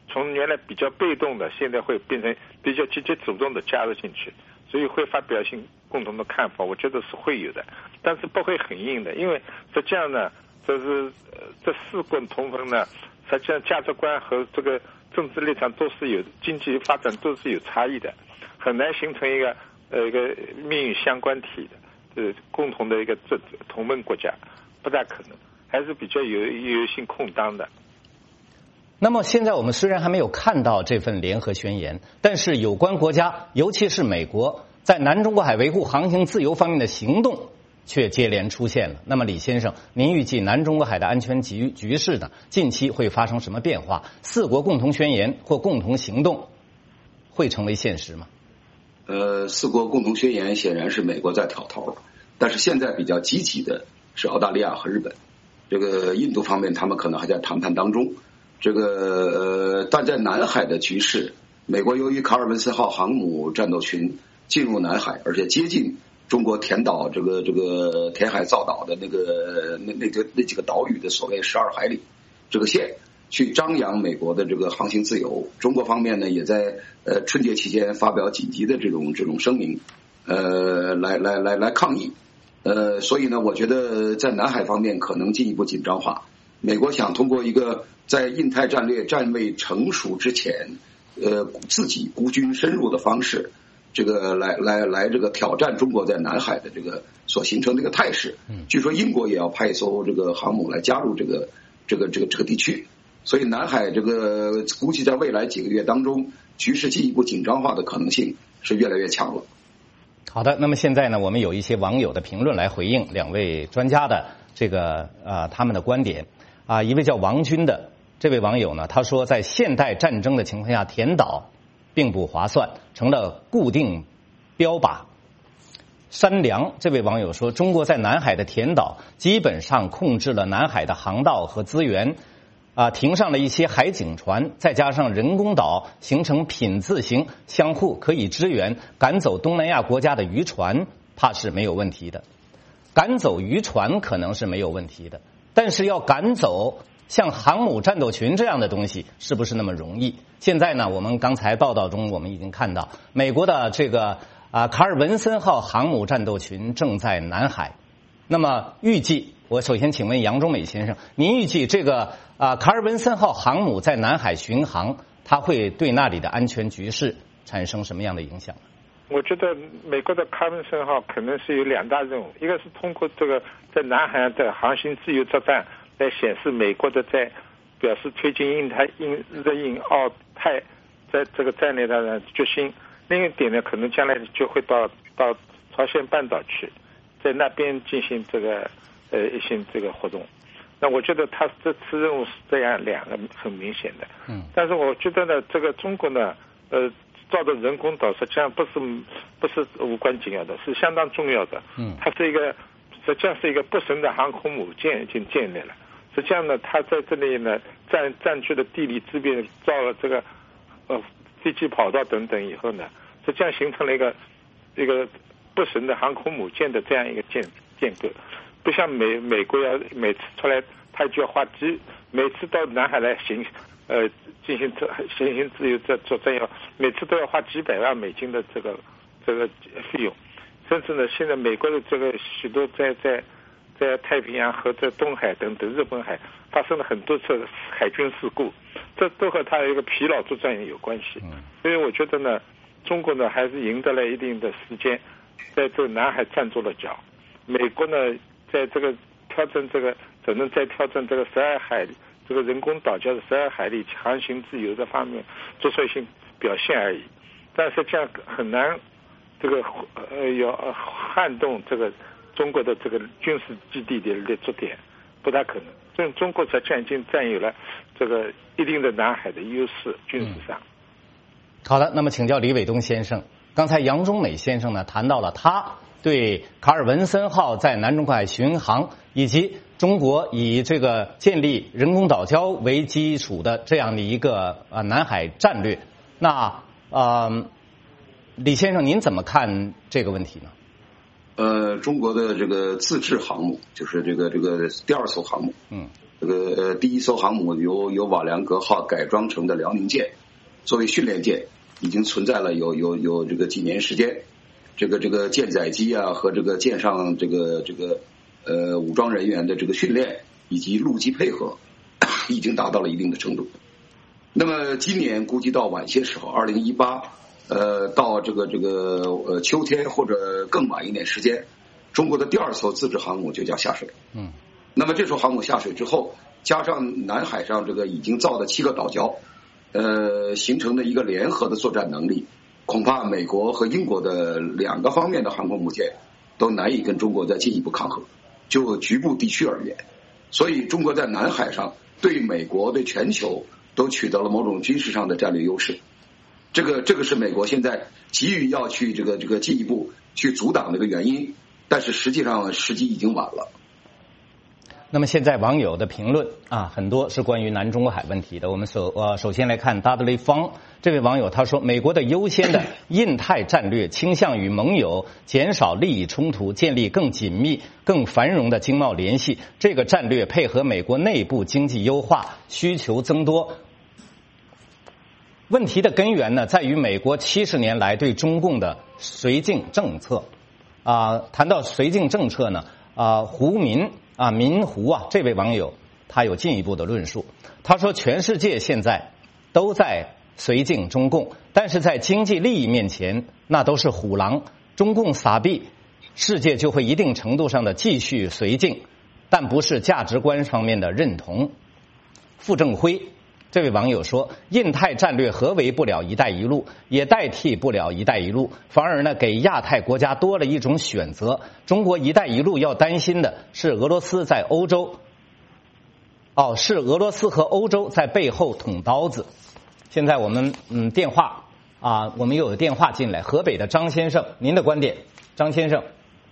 从原来比较被动的，现在会变成比较积极主动的加入进去，所以会发表性共同的看法，我觉得是会有的，但是不会很硬的，因为实际上呢，这是这四国同盟呢，实际上价值观和这个政治立场都是有，经济发展都是有差异的，很难形成一个呃一个命运相关体的呃共同的一个这同盟国家，不大可能，还是比较有有性空当的。 那么现在我们虽然还没有看到这份联合宣言，但是有关国家，尤其是美国，在南中国海维护航行自由方面的行动却接连出现了。那么李先生，您预计南中国海的安全局局势呢，近期会发生什么变化？四国共同宣言或共同行动会成为现实吗？ 呃，四国共同宣言显然是美国在挑头，但是现在比较积极的是澳大利亚和日本。这个印度方面，他们可能还在谈判当中。这个呃，但在南海的局势，美国由于卡尔文森号航母战斗群进入南海，而且接近中国填岛这个这个填海造岛的那个那那个那几个岛屿的所谓十二海里这个线，去张扬美国的这个航行自由。中国方面呢，也在呃春节期间发表紧急的这种这种声明，呃，来来来来抗议。呃，所以呢，我觉得在南海方面可能进一步紧张化。美国想通过一个在印太战略战未成熟之前，呃，自己孤军深入的方式，这个来来来这个挑战中国在南海的这个所形成这个态势。据说英国也要派一艘这个航母来加入这个这个这个这个地区，所以南海这个估计在未来几个月当中，局势进一步紧张化的可能性是越来越强了。 好的，那么现在呢，我们有一些网友的评论来回应两位专家的这个呃他们的观点啊，一位叫王军的这位网友呢，他说在现代战争的情况下填岛并不划算，成了固定标靶。山良这位网友说，中国在南海的填岛基本上控制了南海的航道和资源啊，停上了一些海警船，再加上人工岛形成品字形，相互可以支援，赶走东南亚国家的渔船，怕是没有问题的。赶走渔船可能是没有问题的，但是要赶走像航母战斗群这样的东西，是不是那么容易？现在呢，我们刚才报道中我们已经看到，美国的这个啊卡尔文森号航母战斗群正在南海。那么预计，我首先请问杨忠美先生，您预计这个啊卡尔文森号航母在南海巡航，它会对那里的安全局势产生什么样的影响？ 我觉得美国的卡尔文森号可能是有两大任务，一个是通过这个在南海的航行自由作战来显示美国的在表示推进印太印日印澳泰在这个战略的决心。另一点呢，可能将来就会到到朝鲜半岛去，在那边进行这个呃一些这个活动。那我觉得他这次任务是这样两个很明显的。嗯。但是我觉得呢，这个中国呢，呃。造的人工岛实际上不是不是无关紧要的，是相当重要的。嗯，它是一个实际上是一个不神的航空母舰已经建立了。实际上呢，它在这里呢占占据了地理之便，造了这个呃飞机跑道等等以后呢，实际上形成了一个一个不神的航空母舰的这样一个建建构。不像美美国要每次出来，它就要花几每次到南海来行。呃，进行这行行自由这作战要每次都要花几百万美金的这个这个费用，甚至呢，现在美国的这个许多在在在太平洋和在东海等等日本海发生了很多次海军事故，这都和它有一个疲劳作战有关系。所以我觉得呢，中国呢还是赢得了一定的时间，在这个南海站住了脚。美国呢，在这个挑战这个只能在挑战这个十二海里。这个人工岛叫十二海里航行自由这方面做出一些表现而已，但是这样很难，这个呃要撼动这个中国的这个军事基地的立足点，不大可能。所以中国实际上已经占有了这个一定的南海的优势，军事上。 嗯、好的，那么请教李伟东先生，刚才杨忠美先生呢谈到了他对卡尔文森号在南中国海巡航以及中国以这个建立人工岛礁为基础的这样的一个呃南海战略，那呃李先生您怎么看这个问题呢？ 呃，中国的这个自制航母，就是这个这个第二艘航母，嗯， 这个呃第一艘航母由由瓦良格号改装成的辽宁舰，作为训练舰，已经存在了有有有这个几年时间。这个这个舰载机啊和这个舰上这个这个呃武装人员的这个训练以及陆基配合，已经达到了一定的程度。那么今年估计到晚些时候，二零一八呃到这个这个呃秋天或者更晚一点时间，中国的第二艘自制航母就将下水。 嗯。 那么这艘航母下水之后，加上南海上这个已经造的七个岛礁，呃形成的一个联合的作战能力。恐怕美国和英国的两个方面的航空母舰都难以跟中国再进一步抗衡，就局部地区而言，所以中国在南海上对美国对全球都取得了某种军事上的战略优势。这个这个是美国现在急于要去这个这个进一步去阻挡的一个原因，但是实际上时机已经晚了。 那么现在网友的评论啊，很多是关于南中国海问题的。我们首呃首先来看达德雷方这位网友，他说，美国的优先的印太战略倾向于盟友减少利益冲突，建立更紧密、更繁荣的经贸联系。这个战略配合美国内部经济优化需求增多。问题的根源呢，在于美国七十年来对中共的绥靖政策。啊，谈到绥靖政策呢，啊，胡民。啊，民胡啊，这位网友他有进一步的论述。他说，全世界现在都在绥靖中共，但是在经济利益面前，那都是虎狼。中共撒币，世界就会一定程度上的继续绥靖，但不是价值观方面的认同。傅正辉这位网友说，印太战略何为不了一带一路，也代替不了一带一路，反而呢给亚太国家多了一种选择。中国一带一路要担心的是俄罗斯在欧洲，哦，是俄罗斯和欧洲在背后捅刀子。现在我们嗯电话啊，我们又有电话进来，河北的张先生，您的观点，张先生。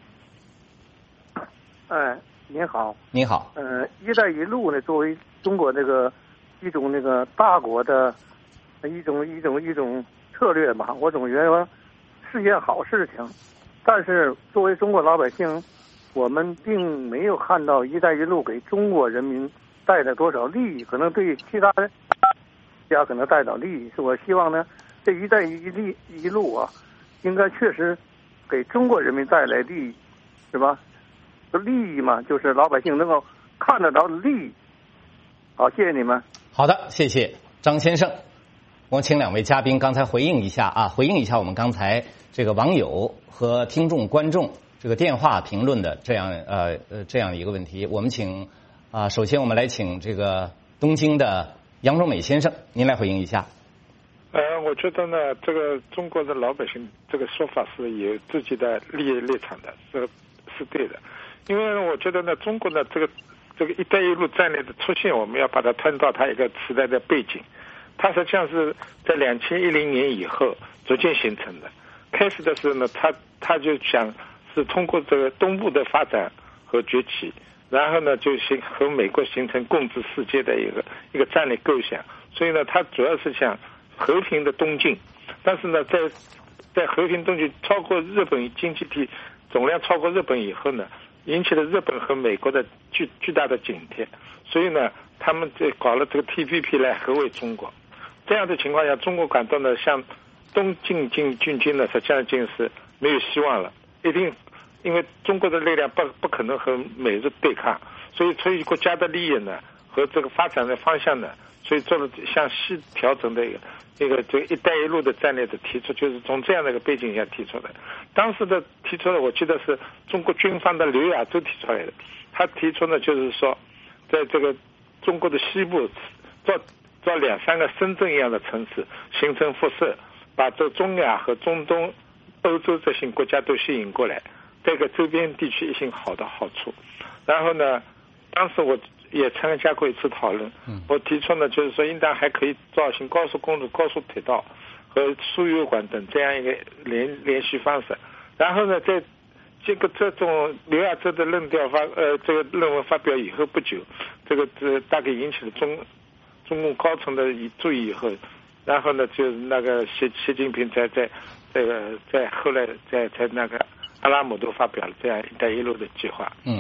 哎，您好。 你好。 呃，一带一路呢，作为中国这个一种那个大国的一种一种一种策略吧，我总觉得是件好事情。但是作为中国老百姓，我们并没有看到一带一路给中国人民带来多少利益，可能对其他家可能带到利益。是我希望呢，这一带一路一路啊，应该确实给中国人民带来利益，是吧？利益嘛，就是老百姓能够看得到利益。好，谢谢你们。 好的，谢谢张先生。我请两位嘉宾刚才回应一下啊，回应一下我们刚才这个网友和听众观众这个电话评论的这样呃呃这样一个问题。我们请啊，首先我们来请这个东京的杨忠美先生，您来回应一下。 呃，我觉得呢，这个中国的老百姓这个说法是有自己的利益立场的，是是对的。因为我觉得呢，中国的这个这个“一带一路”战略的出现，我们要把它推到它一个时代的背景。它实际上是在两千一零年以后逐渐形成的。开始的时候呢，他他就想是通过这个东部的发展和崛起，然后呢就形和美国形成共治世界的一个一个战略构想。所以呢，他主要是想和平的东进，但是呢，在在和平东进超过日本经济体总量超过日本以后呢，引起了日本和美国的巨巨大的警惕，所以呢，他们就搞了这个 T P P 来合围中国。这样的情况下，中国感到呢，向东进进进军呢，实际上就是没有希望了。一定，因为中国的力量不不可能和美日对抗，所以出于国家的利益呢和这个发展的方向呢，所以做了向西调整的一个一个这个“一带一路”的战略的提出，就是从这样的一个背景下提出的。当时的提出的，我记得是中国军方的刘亚洲提出来的。他提出呢，就是说，在这个中国的西部造造两三个深圳一样的城市，形成辐射，把这中亚和中东、欧洲这些国家都吸引过来，这个周边地区一些好的好处。然后呢，当时我也参加过一次讨论，我提出呢，就是说应当还可以造行高速公路、高速铁道和输油管等这样一个联联系方式。然后呢，在这个这种刘亚洲的论调发呃这个论文发表以后不久，这个这大概引起了中中共高层的注意以后，然后呢，就是那个习习近平在在这个在后来在在那个阿拉木都发表了这样“一带一路”的计划。 嗯。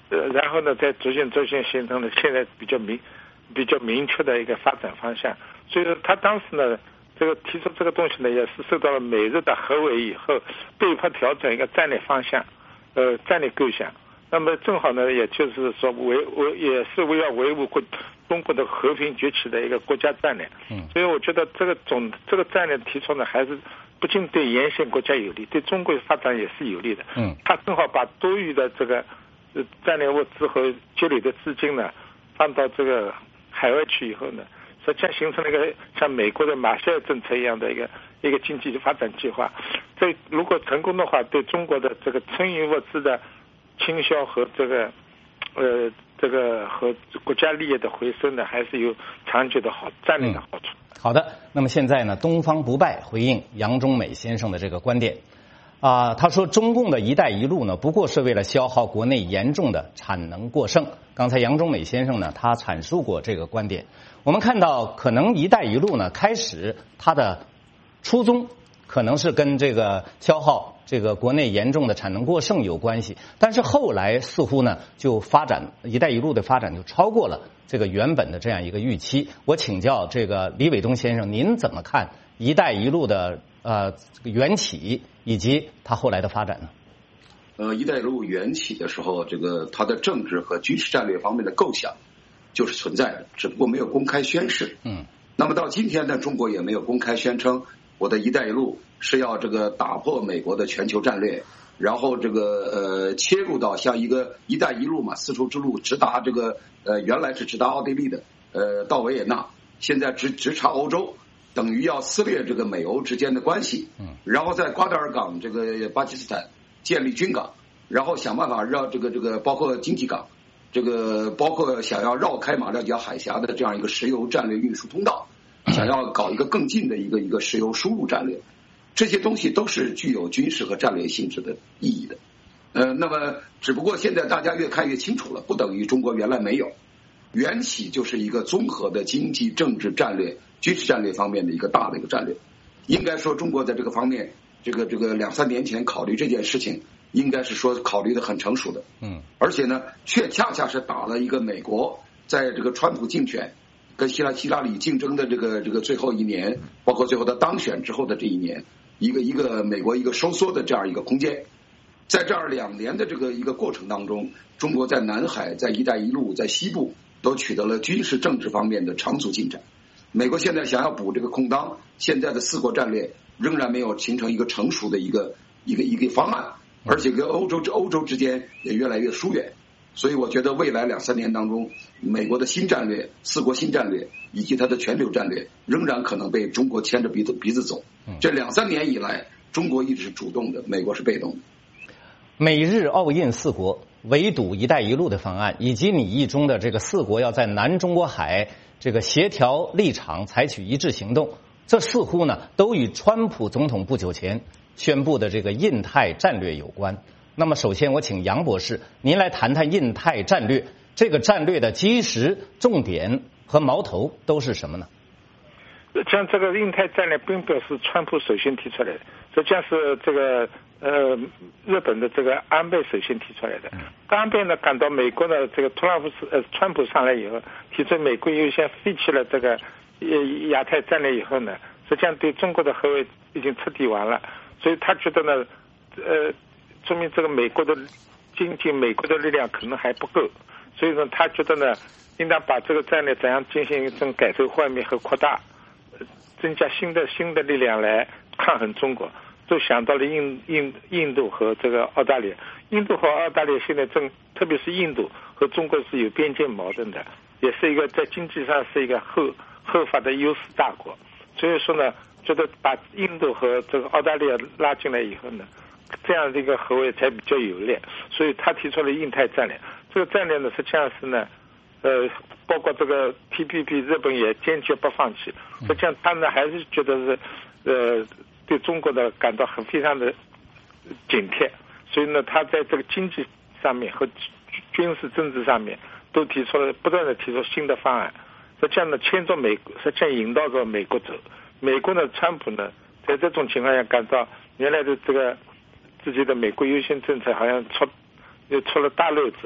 呃，然后呢，再逐渐逐渐形成了现在比较明比较明确的一个发展方向。所以说，他当时呢，这个提出这个东西呢，也是受到了美日的合围以后，被迫调整一个战略方向，呃，战略构想。那么正好呢，也就是说维维也是为了维护国中国的和平崛起的一个国家战略。嗯，所以我觉得这个总这个战略提出呢，还是不仅对沿线国家有利，对中国发展也是有利的。嗯，他正好把多余的这个战略物资和积累的资金呢，放到这个海外去以后呢，实际上形成了一个像美国的马歇尔政策一样的一个一个经济发展计划。这如果成功的话，对中国的这个春运物资的倾销和这个呃这个和国家利益的回收呢，还是有长久的好战略的好处。嗯， 好的，那么现在呢，东方不败回应杨中美先生的这个观点。啊，他说中共的一带一路呢，不过是为了消耗国内严重的产能过剩。刚才杨中美先生呢，他阐述过这个观点。我们看到，可能一带一路呢，开始它的初衷可能是跟这个消耗这个国内严重的产能过剩有关系，但是后来似乎呢，就发展一带一路的发展就超过了这个原本的这样一个预期。我请教这个李伟东先生，您怎么看一带一路的呃缘起以及它后来的发展呢？ 呃，一带一路缘起的时候，这个它的政治和军事战略方面的构想就是存在的，只不过没有公开宣示。嗯，那么到今天呢，中国也没有公开宣称我的一带一路是要这个打破美国的全球战略，然后这个呃切入到像一个一带一路嘛，丝绸之路直达这个呃原来是直达奥地利的，呃到维也纳，现在直直插欧洲，等于要撕裂这个美欧之间的关系。嗯，然后在瓜达尔港这个巴基斯坦建立军港，然后想办法让这个这个包括经济港，这个包括想要绕开马六甲海峡的这样一个石油战略运输通道，想要搞一个更近的一个一个石油输入战略，这些东西都是具有军事和战略性质的意义的。呃，那么只不过现在大家越看越清楚了，不等于中国原来没有，缘起就是一个综合的经济、政治战略、军事战略方面的一个大的一个战略。应该说，中国在这个方面，这个这个两三年前考虑这件事情，应该是说考虑的很成熟的。嗯，而且呢，却恰恰是打了一个美国在这个川普竞选跟希拉希拉里竞争的这个这个最后一年，包括最后他当选之后的这一年，一个一个美国一个收缩的这样一个空间。在这儿两年的这个一个过程当中，中国在南海、在一带一路、在西部都取得了军事政治方面的长足进展。美国现在想要补这个空当，现在的四国战略仍然没有形成一个成熟的一个一个一个方案，而且跟欧洲欧洲之间也越来越疏远。所以我觉得未来两三年当中，美国的新战略、四国新战略以及它的全球战略仍然可能被中国牵着鼻子鼻子走。这两三年以来，中国一直是主动的，美国是被动的。 美日澳印四国围堵一带一路的方案，以及你意中的这个四国要在南中国海这个协调立场采取一致行动，这似乎呢都与川普总统不久前宣布的这个印太战略有关。那么首先我请杨博士您来谈谈印太战略，这个战略的基石、重点和矛头都是什么呢？ 像这个印太战略并不是川普首先提出来的，实际上是这个呃日本的这个安倍首先提出来的。安倍呢感到美国的这个特朗普呃川普上来以后，提出美国优先，废弃了这个亚太战略以后呢，实际上对中国的合围已经彻底完了，所以他觉得呢呃说明这个美国的经济、美国的力量可能还不够，所以呢他觉得呢应当把这个战略怎样进行一种改头换面和扩大，增加新的新的力量来抗衡中国，都想到了印印印度和这个澳大利亚。印度和澳大利亚现在正，特别是印度和中国是有边界矛盾的，也是一个在经济上是一个后后发的优势大国。所以说呢，觉得把印度和这个澳大利亚拉进来以后呢，这样的一个合围才比较有力。所以他提出了印太战略。这个战略呢，实际上是呢，呃，包括这个 T P P， 日本也坚决不放弃。实际上他呢还是觉得是，呃，对中国的感到很非常的警惕。所以呢，他在这个经济上面和军事政治上面都提出了不断的提出新的方案。实际上呢，牵着美国，实际上引导着美国走。美国呢，川普呢，在这种情况下感到原来的这个自己的美国优先政策好像出又出了大漏子。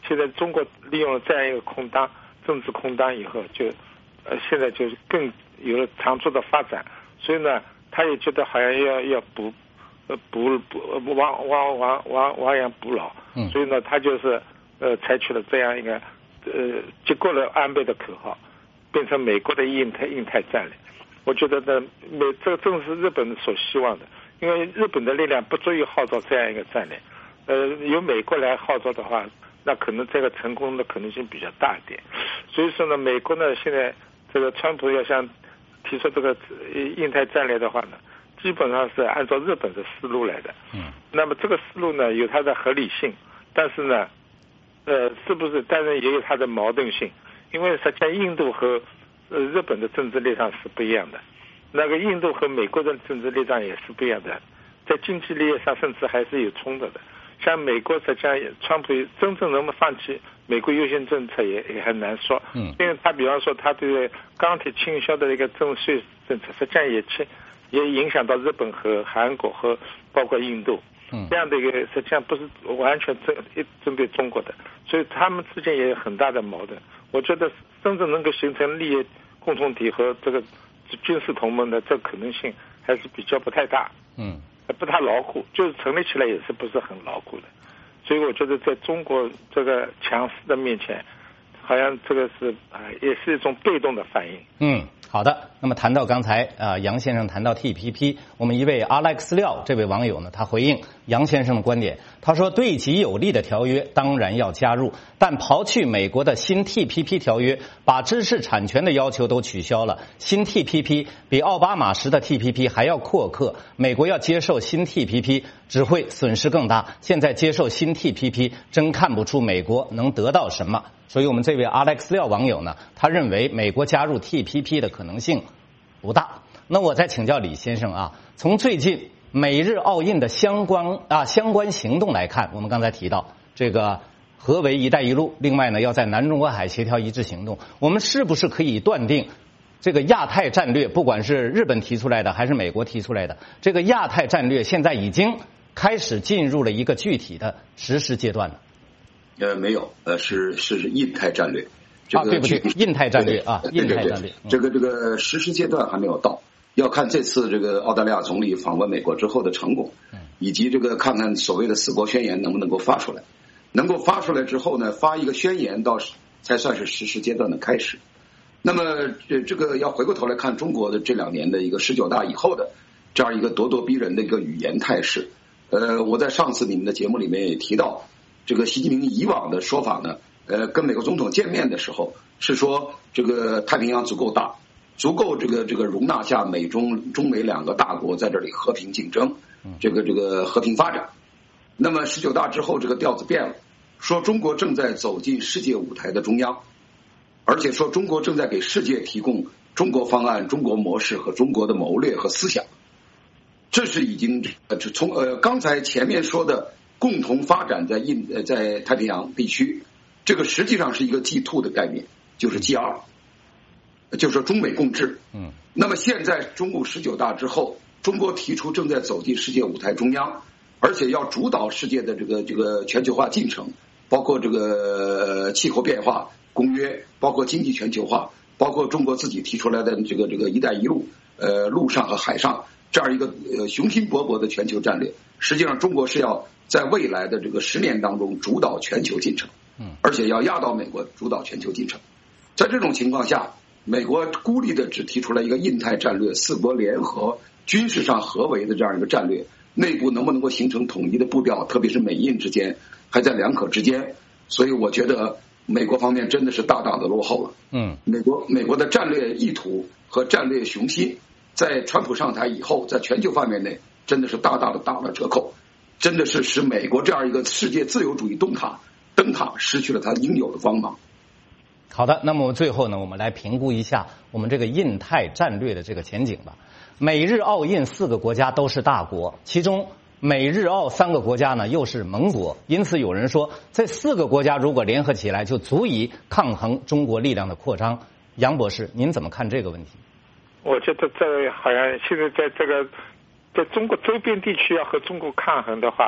现在中国利用了这样一个空档，政治空档以后，就呃现在就是更有了长足的发展，所以呢，他也觉得好像要要补呃补补亡亡亡亡亡羊补牢， 嗯， 所以呢，他就是呃采取了这样一个呃结果了安倍的口号，变成美国的印太印太战略。我觉得呢，美这个正是日本所希望的，因为日本的力量不足以号召这样一个战略，呃，由美国来号召的话，那可能这个成功的可能性比较大一点。所以说呢，美国呢现在这个川普要想提出这个印太战略的话呢，基本上是按照日本的思路来的。 嗯， 那么这个思路呢有它的合理性，但是呢，呃，是不是当然也有它的矛盾性，因为实际上印度和呃，日本的政治立场是不一样的，那个印度和美国的政治立场也是不一样的，在经济利益上甚至还是有冲突的。像美国实际上，川普真正能不能放弃美国优先政策也也很难说。 嗯， 因为他比方说他对钢铁倾销的一个征税政策，实际上也倾也影响到日本和韩国和包括印度。 嗯， 这样的一个实际上不是完全针针对中国的，所以他们之间也有很大的矛盾。我觉得真正能够形成利益共同体和这个军事同盟的这可能性还是比较不太大， 嗯， 不太牢固，就是成立起来也是不是很牢固的。所以我觉得在中国这个强势的面前，好像这个是啊、呃，也是一种被动的反应。 嗯，好的。那么谈到刚才啊、呃，杨先生谈到 T P P， 我们一位 Alex 廖这位网友呢，他回应杨先生的观点，他说对其有利的条约当然要加入，但刨去美国的新 T P P 条约，把知识产权的要求都取消了，新 T P P 比奥巴马时的 T P P 还要阔课，美国要接受新 T P P 只会损失更大，现在接受新 T P P 真看不出美国能得到什么。所以我们这位 Alex 廖网友呢，他认为美国加入 T P P 的可能性不大。那我再请教李先生啊，从最近美日奥运的相关啊相关行动来看，我们刚才提到这个何为“一带一路”，另外呢要在南中国海协调一致行动，我们是不是可以断定这个亚太战略，不管是日本提出来的还是美国提出来的，这个亚太战略现在已经开始进入了一个具体的实施阶段了？ 呃，没有，呃，是是印太战略。这个、 啊，对不对？印太战略啊，印太战略， 这个这个实施阶段还没有到，要看这次这个澳大利亚总理访问美国之后的成果，以及这个看看所谓的四国宣言能不能够发出来。能够发出来之后呢，发一个宣言到才算是实施阶段的开始。那么这这个要回过头来看中国的这两年的一个十九大以后的这样一个咄咄逼人的一个语言态势。呃，我在上次你们的节目里面也提到，这个习近平以往的说法呢，呃，跟美国总统见面的时候是说这个太平洋足够大，足够这个这个容纳下美中中美两个大国在这里和平竞争，这个这个和平发展。那么十九大之后，这个调子变了，说中国正在走进世界舞台的中央，而且说中国正在给世界提供中国方案、中国模式和中国的谋略和思想。这是已经呃从呃刚才前面说的共同发展在印呃在太平洋地区，这个实际上是一个 G 二 的概念，就是 G 二， 就是说中美共治。 嗯。 那么现在中共十九大之后，中国提出正在走进世界舞台中央，而且要主导世界的这个这个全球化进程，包括这个气候变化公约，包括经济全球化，包括中国自己提出来的这个这个一带一路，呃，陆上和海上这样一个呃雄心勃勃的全球战略。实际上，中国是要在未来的这个十年当中主导全球进程，嗯，而且要压倒美国主导全球进程。在这种情况下，美国孤立的只提出来一个印太战略，四国联合军事上合围的这样一个战略，内部能不能够形成统一的步调，特别是美印之间还在两可之间。所以我觉得美国方面真的是大大的落后了。 嗯， 美国美国的战略意图和战略雄心，在川普上台以后，在全球范围内真的是大大的打了折扣，真的是使美国这样一个世界自由主义灯塔灯塔失去了它应有的光芒。 好的，那么最后呢，我们来评估一下我们这个印太战略的这个前景吧。美日澳印四个国家都是大国，其中美日澳三个国家呢又是盟国，因此有人说这四个国家如果联合起来就足以抗衡中国力量的扩张。杨博士，您怎么看这个问题？ 我觉得这好像现在在这个在中国周边地区要和中国抗衡的话，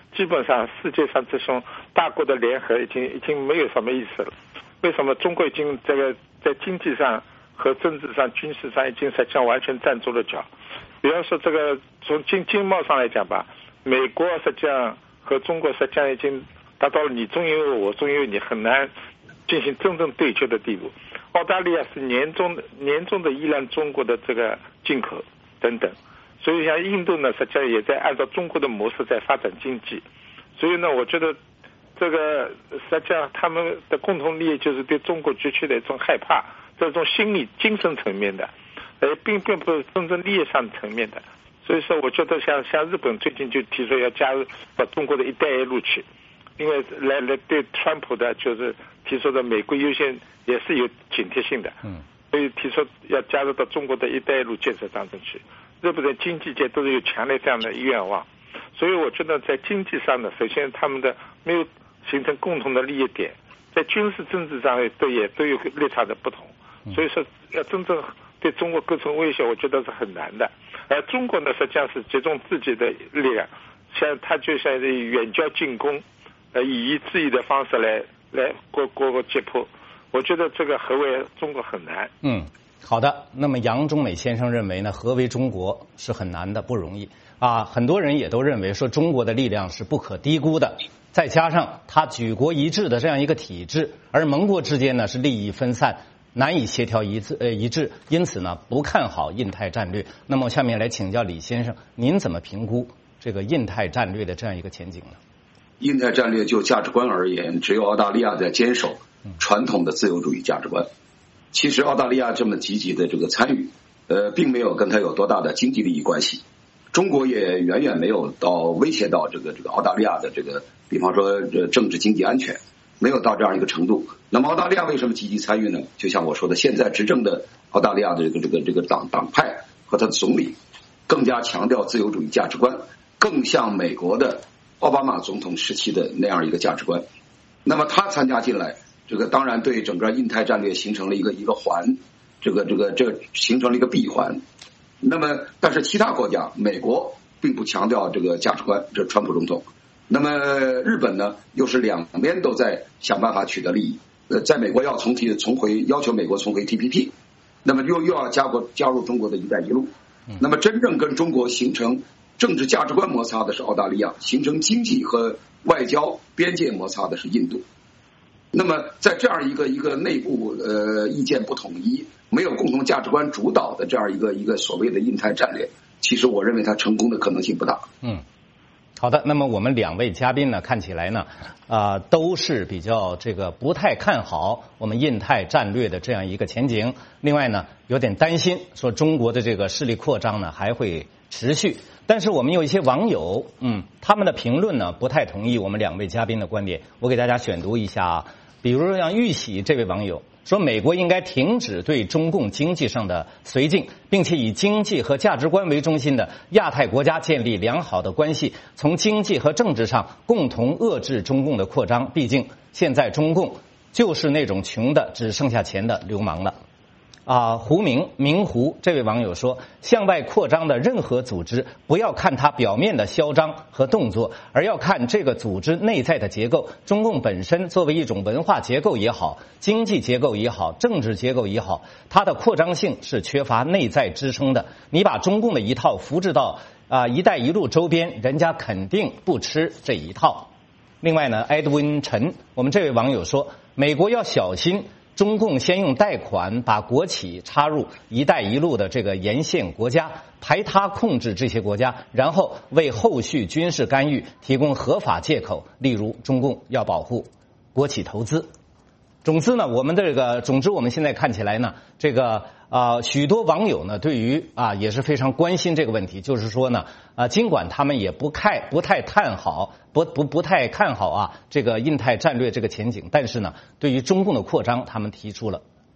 基本上世界上这种大国的联合已经已经没有什么意思了。为什么中国已经这个在经济上和政治上、军事上已经实际上完全站住了脚？比方说这个从经经贸上来讲吧，美国实际上和中国实际上已经达到了你中有我，我中有你，很难进行真正对决的地步。澳大利亚是严重的严重的依赖中国的这个进口等等，所以像印度呢，实际上也在按照中国的模式在发展经济。所以呢，我觉得这个实际上他们的共同利益就是对中国崛起的一种害怕，这种心理精神层面的，呃，并并不是真正利益上层面的。所以说，我觉得像像日本最近就提出要加入到中国的一带一路去，因为来来对川普的就是提出的美国优先也是有警惕性的，嗯，所以提出要加入到中国的一带一路建设当中去。日本的经济界都是有强烈这样的愿望，所以我觉得在经济上呢，首先他们的没有形成共同的利益点，在军事政治上都也都有立场的不同，所以说要真正对中国构成威胁，我觉得是很难的。而中国呢，实际上是集中自己的力量，像它就像远交近攻，呃，以夷制夷的方式来来过过过击破。我觉得这个何为中国很难。 嗯，好的。那么杨中美先生认为呢，何为中国是很难的，不容易啊。很多人也都认为说中国的力量是不可低估的，再加上它举国一致的这样一个体制，而盟国之间呢是利益分散，难以协调一致呃一致，因此呢不看好印太战略。那么下面来请教李先生，您怎么评估这个印太战略的这样一个前景呢？ 印太战略就价值观而言，只有澳大利亚在坚守传统的自由主义价值观。其实澳大利亚这么积极的这个参与，呃，并没有跟它有多大的经济利益关系。中国也远远没有到威胁到这个这个澳大利亚的这个，比方说这政治经济安全，没有到这样一个程度。那么澳大利亚为什么积极参与呢？就像我说的，现在执政的澳大利亚的这个这个这个党党派和他的总理更加强调自由主义价值观，更像美国的奥巴马总统时期的那样一个价值观。那么他参加进来，这个当然对整个印太战略形成了一个一个环，这个这个这个形成了一个闭环。那么但是其他国家，美国并不强调这个价值观，这川普总统。那么日本呢，又是两边都在想办法取得利益。呃，在美国要重提重回要求美国重回 T P P， 那么又又要加国加入中国的一带一路。那么真正跟中国形成政治价值观摩擦的是澳大利亚，形成经济和外交边界摩擦的是印度。那么在这样一个一个内部呃意见不统一、没有共同价值观主导的这样一个一个所谓的印太战略，其实我认为它成功的可能性不大。 嗯，好的。那么我们两位嘉宾呢，看起来呢，啊、呃，都是比较这个不太看好我们印太战略的这样一个前景。另外呢，有点担心说中国的这个势力扩张呢还会持续。但是我们有一些网友，嗯，他们的评论呢不太同意我们两位嘉宾的观点。我给大家选读一下啊，比如说像玉玺这位网友说，美国应该停止对中共经济上的绥靖，并且以经济和价值观为中心的亚太国家建立良好的关系，从经济和政治上共同遏制中共的扩张。毕竟现在中共就是那种穷的只剩下钱的流氓了。啊，胡明明胡这位网友说，向外扩张的任何组织，不要看它表面的嚣张和动作，而要看这个组织内在的结构。中共本身作为一种文化结构也好，经济结构也好，政治结构也好，它的扩张性是缺乏内在支撑的。你把中共的一套复制到啊“一带一路”周边，人家肯定不吃这一套。另外呢，埃德温陈，我们这位网友说，美国要小心。中共先用贷款把国企插入“一带一路”的这个沿线国家，排他控制这些国家，然后为后续军事干预提供合法借口。例如，中共要保护国企投资。总之呢，我们的这个，总之我们现在看起来呢，这个啊、呃，许多网友呢，对于啊也是非常关心这个问题，就是说呢，啊，尽管他们也不太不太看好，不不不太看好啊这个印太战略这个前景，但是呢，对于中共的扩张，他们提出了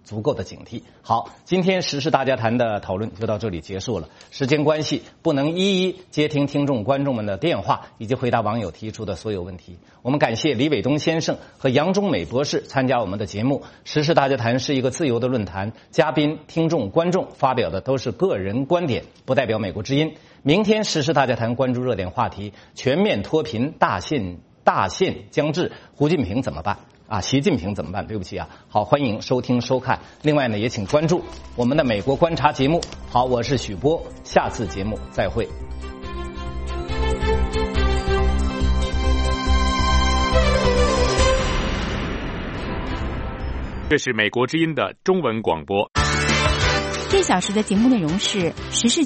足够的警惕。好，今天时事大家谈的讨论就到这里结束了。时间关系，不能一一接听听众观众们的电话以及回答网友提出的所有问题。我们感谢李伟东先生和杨中美博士参加我们的节目。时事大家谈是一个自由的论坛，嘉宾、听众、观众发表的都是个人观点，不代表美国之音。明天时事大家谈关注热点话题：全面脱贫大限大限将至，胡锦平怎么办？啊，习近平怎么办？对不起啊。好，欢迎收听收看。另外呢，也请关注我们的美国观察节目。好，我是许波，下次节目再会。 这是美国之音的中文广播。 这小时的节目内容是时事